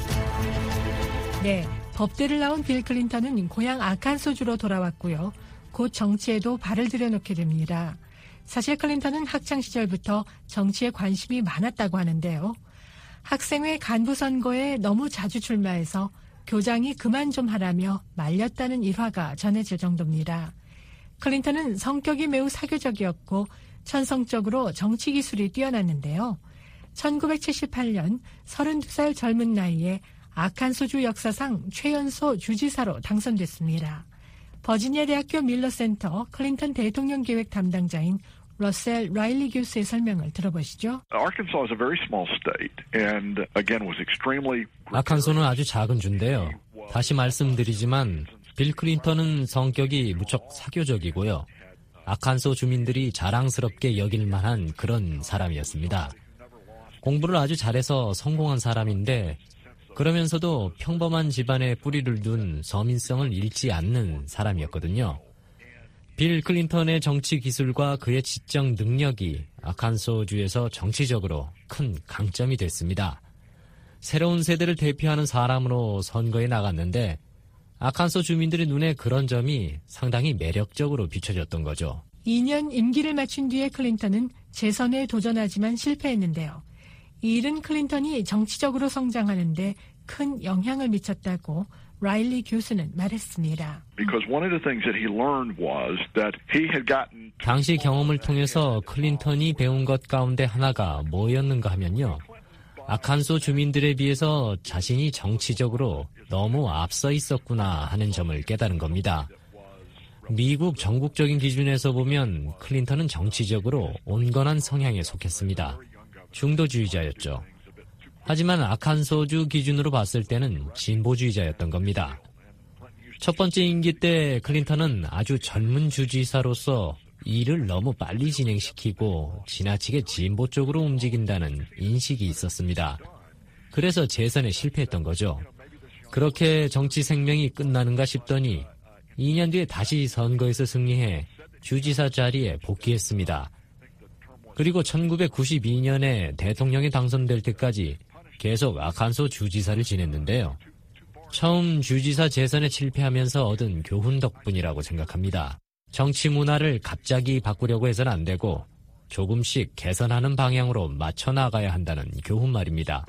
네, 법대를 나온 빌 클린턴은 고향 아칸소주로 돌아왔고요. 곧 정치에도 발을 들여놓게 됩니다. 사실 클린턴은 학창 시절부터 정치에 관심이 많았다고 하는데요. 학생회 간부 선거에 너무 자주 출마해서 교장이 그만 좀 하라며 말렸다는 일화가 전해질 정도입니다. 클린턴은 성격이 매우 사교적이었고 천성적으로 정치 기술이 뛰어났는데요. 천구백칠십팔 년 서른두 살 젊은 나이에 아칸소주 역사상 최연소 주지사로 당선됐습니다. 버지니아 대학교 밀러센터 클린턴 대통령 계획 담당자인 러셀 라일리 교수의 설명을 들어보시죠. 아칸소는 아주 작은 주인데요. 다시 말씀드리지만 빌 클린턴은 성격이 무척 사교적이고요. 아칸소 주민들이 자랑스럽게 여길 만한 그런 사람이었습니다. 공부를 아주 잘해서 성공한 사람인데 그러면서도 평범한 집안에 뿌리를 둔 서민성을 잃지 않는 사람이었거든요. 빌 클린턴의 정치 기술과 그의 지적 능력이 아칸소주에서 정치적으로 큰 강점이 됐습니다. 새로운 세대를 대표하는 사람으로 선거에 나갔는데 아칸소 주민들의 눈에 그런 점이 상당히 매력적으로 비춰졌던 거죠. 이 년 임기를 마친 뒤에 클린턴은 재선에 도전하지만 실패했는데요. 이 일은 클린턴이 정치적으로 성장하는데 큰 영향을 미쳤다고 라일리 교수는 말했습니다. 당시 경험을 통해서 클린턴이 배운 것 가운데 하나가 뭐였는가 하면요. 아칸소 주민들에 비해서 자신이 정치적으로 너무 앞서 있었구나 하는 점을 깨달은 겁니다. 미국 전국적인 기준에서 보면 클린턴은 정치적으로 온건한 성향에 속했습니다. 중도주의자였죠. 하지만 아칸소주 기준으로 봤을 때는 진보주의자였던 겁니다. 첫 번째 임기 때 클린턴은 아주 젊은 주지사로서 일을 너무 빨리 진행시키고 지나치게 진보 쪽으로 움직인다는 인식이 있었습니다. 그래서 재선에 실패했던 거죠. 그렇게 정치 생명이 끝나는가 싶더니 이 년 뒤에 다시 선거에서 승리해 주지사 자리에 복귀했습니다. 그리고 천구백구십이 년에 대통령이 당선될 때까지 계속 아칸소 주지사를 지냈는데요. 처음 주지사 재선에 실패하면서 얻은 교훈 덕분이라고 생각합니다. 정치 문화를 갑자기 바꾸려고 해서는 안 되고 조금씩 개선하는 방향으로 맞춰 나가야 한다는 교훈 말입니다.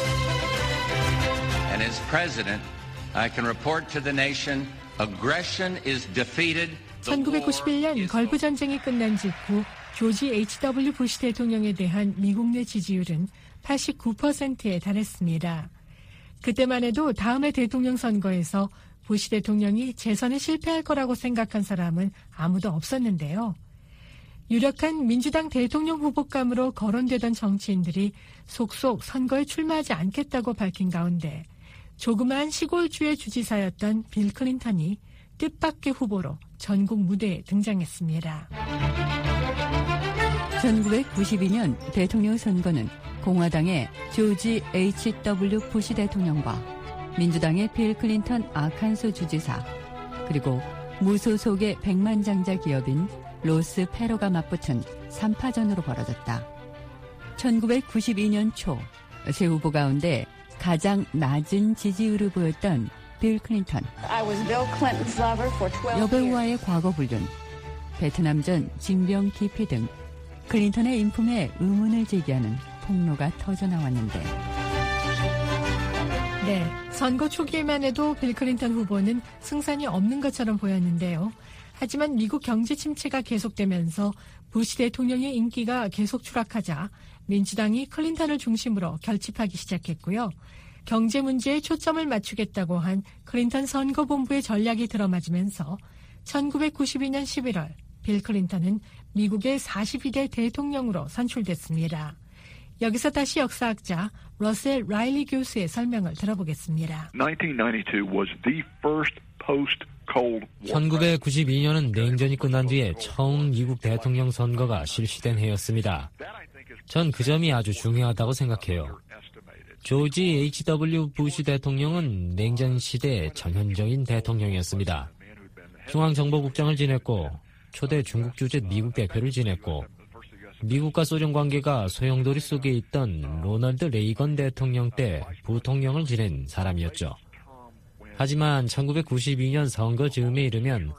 And as president, I can report to the nation, aggression is defeated. 천구백구십일 년 걸프 전쟁이 끝난 직후 조지 에이치 더블유 부시 대통령에 대한 미국 내 지지율은 팔십구 퍼센트에 달했습니다. 그때만 해도 다음해 대통령 선거에서 부시 대통령이 재선에 실패할 거라고 생각한 사람은 아무도 없었는데요. 유력한 민주당 대통령 후보감으로 거론되던 정치인들이 속속 선거에 출마하지 않겠다고 밝힌 가운데 조그마한 시골주의 주지사였던 빌 클린턴이 뜻밖의 후보로 전국 무대에 등장했습니다. 천구백구십이 년 대통령 선거는 공화당의 조지 에이치 더블유 부시 대통령과 민주당의 빌 클린턴 아칸소 주지사 그리고 무소속의 백만장자 기업인 로스 페로가 맞붙은 삼 파전으로 벌어졌다. 천구백구십이 년 초 세 후보 가운데 가장 낮은 지지율을 보였던 빌 클린턴. 여배우와의 과거 불륜, 베트남전 징병 기피 등 클린턴의 인품에 의문을 제기하는 폭로가 터져나왔는데 네, 선거 초기에만 해도 빌 클린턴 후보는 승산이 없는 것처럼 보였는데요. 하지만 미국 경제 침체가 계속되면서 부시 대통령의 인기가 계속 추락하자 민주당이 클린턴을 중심으로 결집하기 시작했고요. 경제 문제에 초점을 맞추겠다고 한 클린턴 선거본부의 전략이 들어맞으면서 천구백구십이 년 십일월 빌 클린턴은 미국의 사십이 대 대통령으로 선출됐습니다. 여기서 다시 역사학자 러셀 라일리 교수의 설명을 들어보겠습니다. 천구백구십이 년은 냉전이 끝난 뒤에 처음 미국 대통령 선거가 실시된 해였습니다. 전 그 점이 아주 중요하다고 생각해요. 조지 에이치 더블유 부시 대통령은 냉전 시대의 전형적인 대통령이었습니다. 중앙정보국장을 지냈고 초대 중국 주재 미국 대표를 지냈고 미국과 소련 관계가 소용돌이 속에 있던 로널드 레이건 대통령 때 부통령을 지낸 사람이었죠. 하지만 천구백구십이 년 선거 즈음에 이르면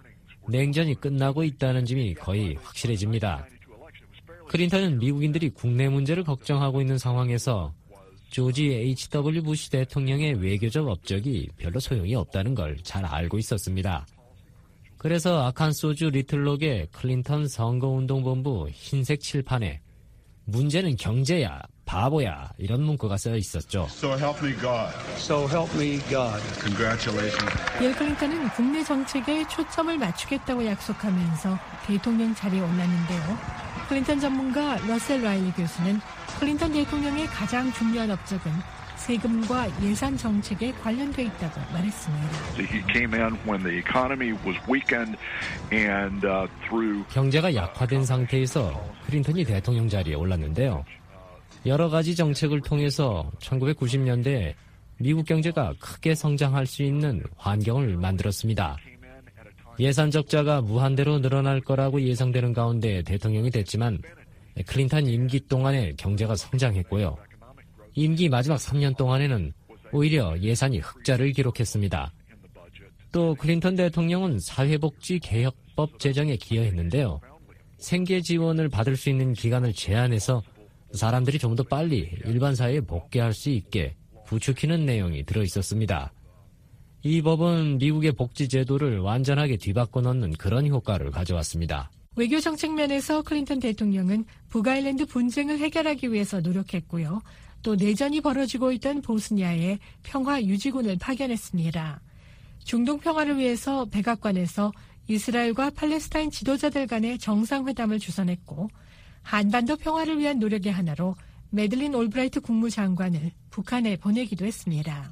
냉전이 끝나고 있다는 점이 거의 확실해집니다. 클린턴은 미국인들이 국내 문제를 걱정하고 있는 상황에서 조지 에이치 더블유 부시 대통령의 외교적 업적이 별로 소용이 없다는 걸 잘 알고 있었습니다. 그래서 아칸소주 리틀록의 클린턴 선거운동본부 흰색 칠판에 문제는 경제야, 바보야 이런 문구가 쓰여 있었죠. So help me God. So help me God. Congratulations. 빌 클린턴은 국내 정책에 초점을 맞추겠다고 약속하면서 대통령 자리에 올랐는데요. 클린턴 전문가 러셀 라일리 교수는 클린턴 대통령의 가장 중요한 업적은 세금과 예산 정책에 관련돼 있다고 말했습니다. He came in when the economy was weakened and uh, through 경제가 약화된 상태에서 클린턴이 대통령 자리에 올랐는데요. 여러 가지 정책을 통해서 천구백구십 년대 미국 경제가 크게 성장할 수 있는 환경을 만들었습니다. 예산 적자가 무한대로 늘어날 거라고 예상되는 가운데 대통령이 됐지만 클린턴 임기 동안에 경제가 성장했고요. 임기 마지막 삼 년 동안에는 오히려 예산이 흑자를 기록했습니다. 또 클린턴 대통령은 사회복지개혁법 제정에 기여했는데요. 생계 지원을 받을 수 있는 기간을 제한해서 사람들이 좀 더 빨리 일반 사회에 복귀할 수 있게 부추기는 내용이 들어있었습니다. 이 법은 미국의 복지 제도를 완전하게 뒤바꿔 놓는 그런 효과를 가져왔습니다. 외교 정책 면에서 클린턴 대통령은 북아일랜드 분쟁을 해결하기 위해서 노력했고요. 또 내전이 벌어지고 있던 보스니아에 평화 유지군을 파견했습니다. 중동 평화를 위해서 백악관에서 이스라엘과 팔레스타인 지도자들 간의 정상회담을 주선했고 한반도 평화를 위한 노력의 하나로 매들린 올브라이트 국무장관을 북한에 보내기도 했습니다.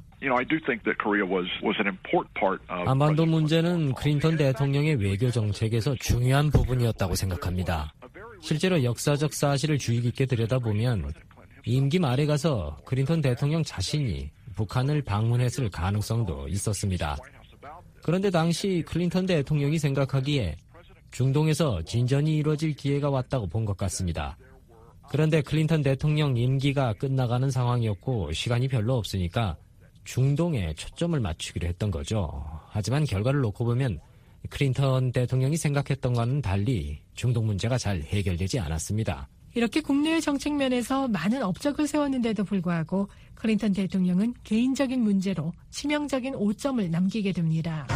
한반도 문제는 클린턴 대통령의 외교 정책에서 중요한 부분이었다고 생각합니다. 실제로 역사적 사실을 주의 깊게 들여다보면 임기 말에 가서 클린턴 대통령 자신이 북한을 방문했을 가능성도 있었습니다. 그런데 당시 클린턴 대통령이 생각하기에 중동에서 진전이 이루어질 기회가 왔다고 본 것 같습니다. 그런데 클린턴 대통령 임기가 끝나가는 상황이었고 시간이 별로 없으니까 중동에 초점을 맞추기로 했던 거죠. 하지만 결과를 놓고 보면 클린턴 대통령이 생각했던 것과는 달리 중동 문제가 잘 해결되지 않았습니다. 이렇게 국내의 정책 면에서 많은 업적을 세웠는데도 불구하고 클린턴 대통령은 개인적인 문제로 치명적인 오점을 남기게 됩니다.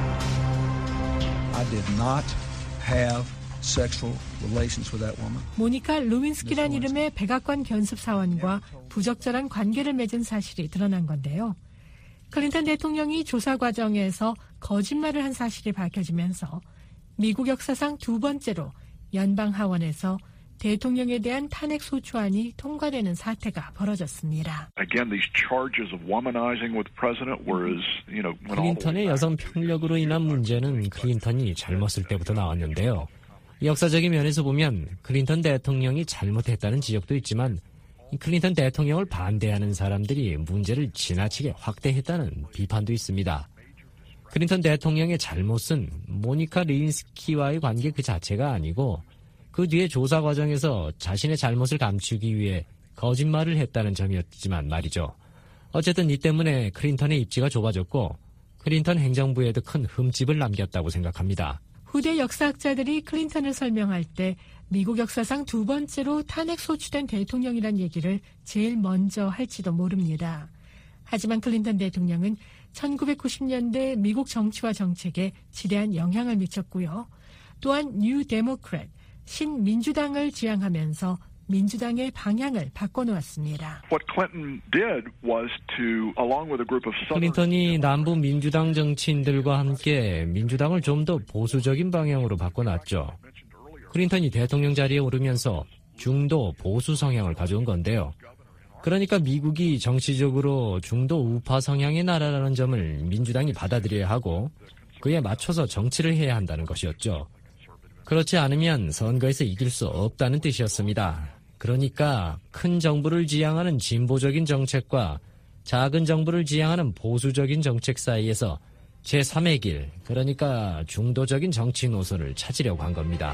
I did not have sexual relations with that woman. 모니카 루윈스키란 이름의 백악관 견습 사원과 부적절한 관계를 맺은 사실이 드러난 건데요. 클린턴 대통령이 조사 과정에서 거짓말을 한 사실이 밝혀지면서 미국 역사상 두 번째로 연방 하원에서 대통령에 대한 탄핵 소추안이 통과되는 사태가 벌어졌습니다. Again, these charges of womanizing with the president, whereas, you know, 클린턴의 여성 편력으로 인한 문제는 클린턴이 젊었을 때부터 나왔는데요. 역사적인 면에서 보면 클린턴 대통령이 잘못했다는 지적도 있지만 클린턴 대통령을 반대하는 사람들이 문제를 지나치게 확대했다는 비판도 있습니다. 클린턴 대통령의 잘못은 모니카 루윈스키와의 관계 그 자체가 아니고 그 뒤에 조사 과정에서 자신의 잘못을 감추기 위해 거짓말을 했다는 점이었지만 말이죠. 어쨌든 이 때문에 클린턴의 입지가 좁아졌고 클린턴 행정부에도 큰 흠집을 남겼다고 생각합니다. 후대 역사학자들이 클린턴을 설명할 때 미국 역사상 두 번째로 탄핵 소추된 대통령이란 얘기를 제일 먼저 할지도 모릅니다. 하지만 클린턴 대통령은 천구백구십 년대 미국 정치와 정책에 지대한 영향을 미쳤고요. 또한 뉴 데모크렛, 신민주당을 지향하면서 민주당의 방향을 바꿔놓았습니다. 클린턴이 남부 민주당 정치인들과 함께 민주당을 좀 더 보수적인 방향으로 바꿔놨죠. 클린턴이 대통령 자리에 오르면서 중도 보수 성향을 가져온 건데요. 그러니까 미국이 정치적으로 중도 우파 성향의 나라라는 점을 민주당이 받아들여야 하고 그에 맞춰서 정치를 해야 한다는 것이었죠. 그렇지 않으면 선거에서 이길 수 없다는 뜻이었습니다. 그러니까 큰 정부를 지향하는 진보적인 정책과 작은 정부를 지향하는 보수적인 정책 사이에서 제삼의 길, 그러니까 중도적인 정치 노선을 찾으려고 한 겁니다.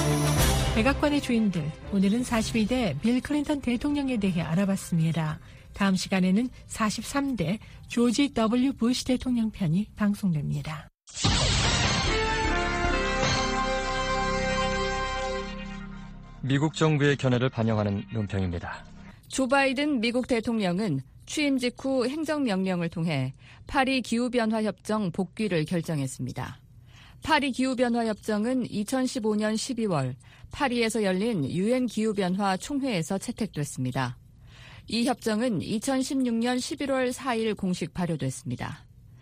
백악관의 주인들, 오늘은 사십이 대 빌 클린턴 대통령에 대해 알아봤습니다. 다음 시간에는 사십삼 대 조지 더블유 부시 대통령 편이 방송됩니다. 미국 정부의 견해를 반영하는 논평입니다. 조 바이든 미국 대통령은 취임 직후 행정명령을 통해 파리 기후변화협정 복귀를 결정했습니다. 파리 기후변화협정은 이천십오 년 십이월 파리에서 열린 유엔 기후변화 총회에서 채택됐습니다. 이 협정은 이천십육 년 십일월 사일 공식 발효됐습니다.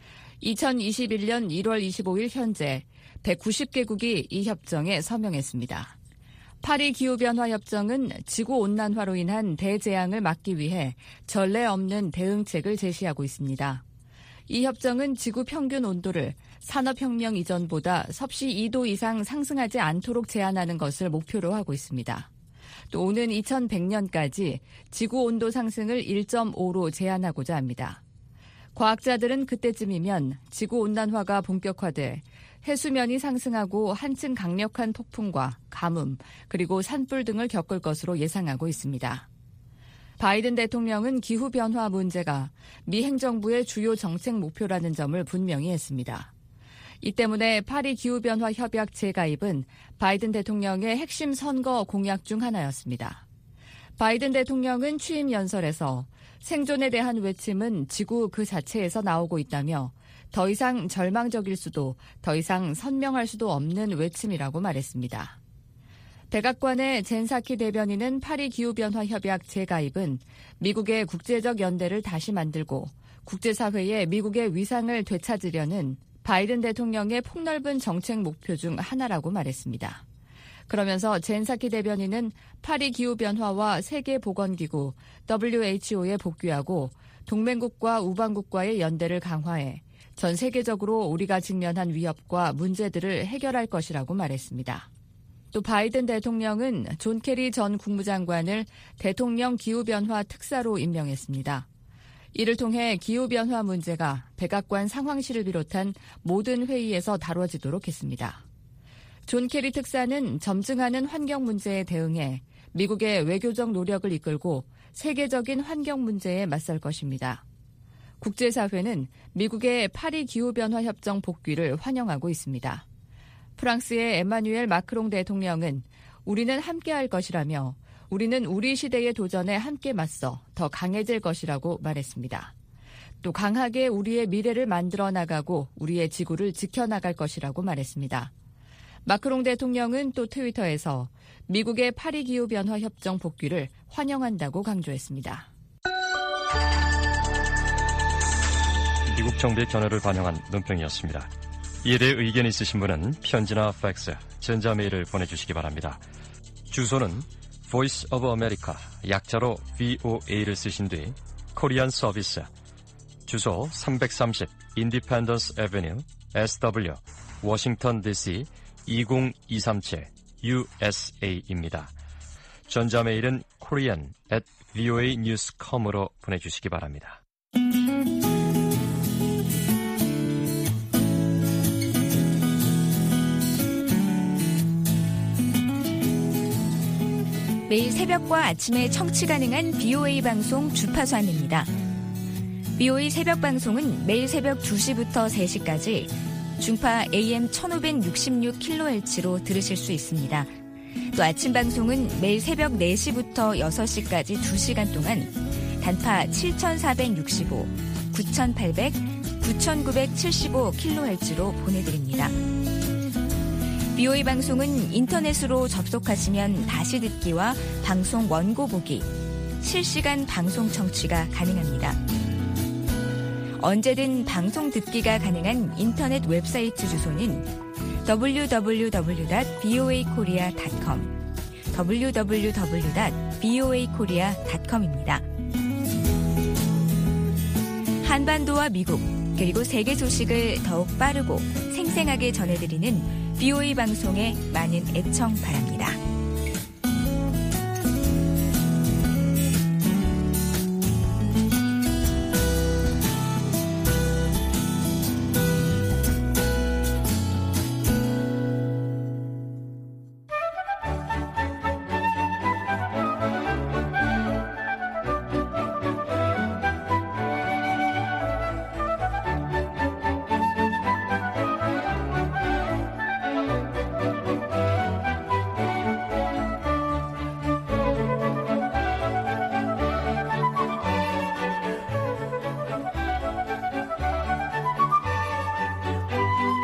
이천이십일 년 일월 이십오일 현재 백구십 개국이 이 협정에 서명했습니다. 파리 기후변화협정은 지구온난화로 인한 대재앙을 막기 위해 전례 없는 대응책을 제시하고 있습니다. 이 협정은 지구 평균 온도를 산업혁명 이전보다 섭씨 이 도 이상 상승하지 않도록 제한하는 것을 목표로 하고 있습니다. 또 오는 이천백 년까지 지구 온도 상승을 일 점 오로 제한하고자 합니다. 과학자들은 그때쯤이면 지구온난화가 본격화돼 해수면이 상승하고 한층 강력한 폭풍과 가뭄, 그리고 산불 등을 겪을 것으로 예상하고 있습니다. 바이든 대통령은 기후변화 문제가 미 행정부의 주요 정책 목표라는 점을 분명히 했습니다. 이 때문에 파리 기후변화 협약 재가입은 바이든 대통령의 핵심 선거 공약 중 하나였습니다. 바이든 대통령은 취임 연설에서 생존에 대한 외침은 지구 그 자체에서 나오고 있다며 더 이상 절망적일 수도 더 이상 선명할 수도 없는 외침이라고 말했습니다. 백악관의 젠사키 대변인은 파리 기후변화 협약 재가입은 미국의 국제적 연대를 다시 만들고 국제사회에 미국의 위상을 되찾으려는 바이든 대통령의 폭넓은 정책 목표 중 하나라고 말했습니다. 그러면서 젠사키 대변인은 파리 기후변화와 세계보건기구 더블유에이치오에 복귀하고 동맹국과 우방국과의 연대를 강화해 전 세계적으로 우리가 직면한 위협과 문제들을 해결할 것이라고 말했습니다. 또 바이든 대통령은 존 케리 전 국무장관을 대통령 기후변화 특사로 임명했습니다. 이를 통해 기후변화 문제가 백악관 상황실을 비롯한 모든 회의에서 다뤄지도록 했습니다. 존 케리 특사는 점증하는 환경 문제에 대응해 미국의 외교적 노력을 이끌고 세계적인 환경 문제에 맞설 것입니다. 국제사회는 미국의 파리 기후변화 협정 복귀를 환영하고 있습니다. 프랑스의 에마뉴엘 마크롱 대통령은 우리는 함께할 것이라며 우리는 우리 시대의 도전에 함께 맞서 더 강해질 것이라고 말했습니다. 또 강하게 우리의 미래를 만들어 나가고 우리의 지구를 지켜나갈 것이라고 말했습니다. 마크롱 대통령은 또 트위터에서 미국의 파리 기후변화 협정 복귀를 환영한다고 강조했습니다. 미국 정부의 견해를 반영한 논평이었습니다. 이에 대해 의견 있으신 분은 편지나 팩스, 전자메일을 보내주시기 바랍니다. 주소는 Voice of America, 약자로 브이오에이를 쓰신 뒤 코리안 서비스, 주소 삼백삼십 Independence Avenue, 에스더블유, 워싱턴 디씨 이공이삼칠 유에스에이입니다. 전자메일은 korean at voa news dot com으로 보내주시기 바랍니다. 매일 새벽과 아침에 청취 가능한 비오에이 방송 주파수 안내입니다. 비오에이 새벽 방송은 매일 새벽 두 시부터 세 시까지 중파 에이엠 천오백육십육 킬로헤르츠로 들으실 수 있습니다. 또 아침 방송은 매일 새벽 네 시부터 여섯 시까지 두 시간 동안 단파 칠천사백육십오, 구천팔백, 구천구백칠십오 킬로헤르츠로 보내드립니다. 비오에이 방송은 인터넷으로 접속하시면 다시 듣기와 방송 원고 보기, 실시간 방송 청취가 가능합니다. 언제든 방송 듣기가 가능한 인터넷 웹사이트 주소는 더블유 더블유 더블유 닷 비오에이 코리아 닷 컴, 더블유 더블유 더블유 닷 비오에이 코리아 닷 컴입니다. 한반도와 미국, 그리고 세계 소식을 더욱 빠르고 생생하게 전해드리는 비오에이 방송에 많은 애청 바랍니다.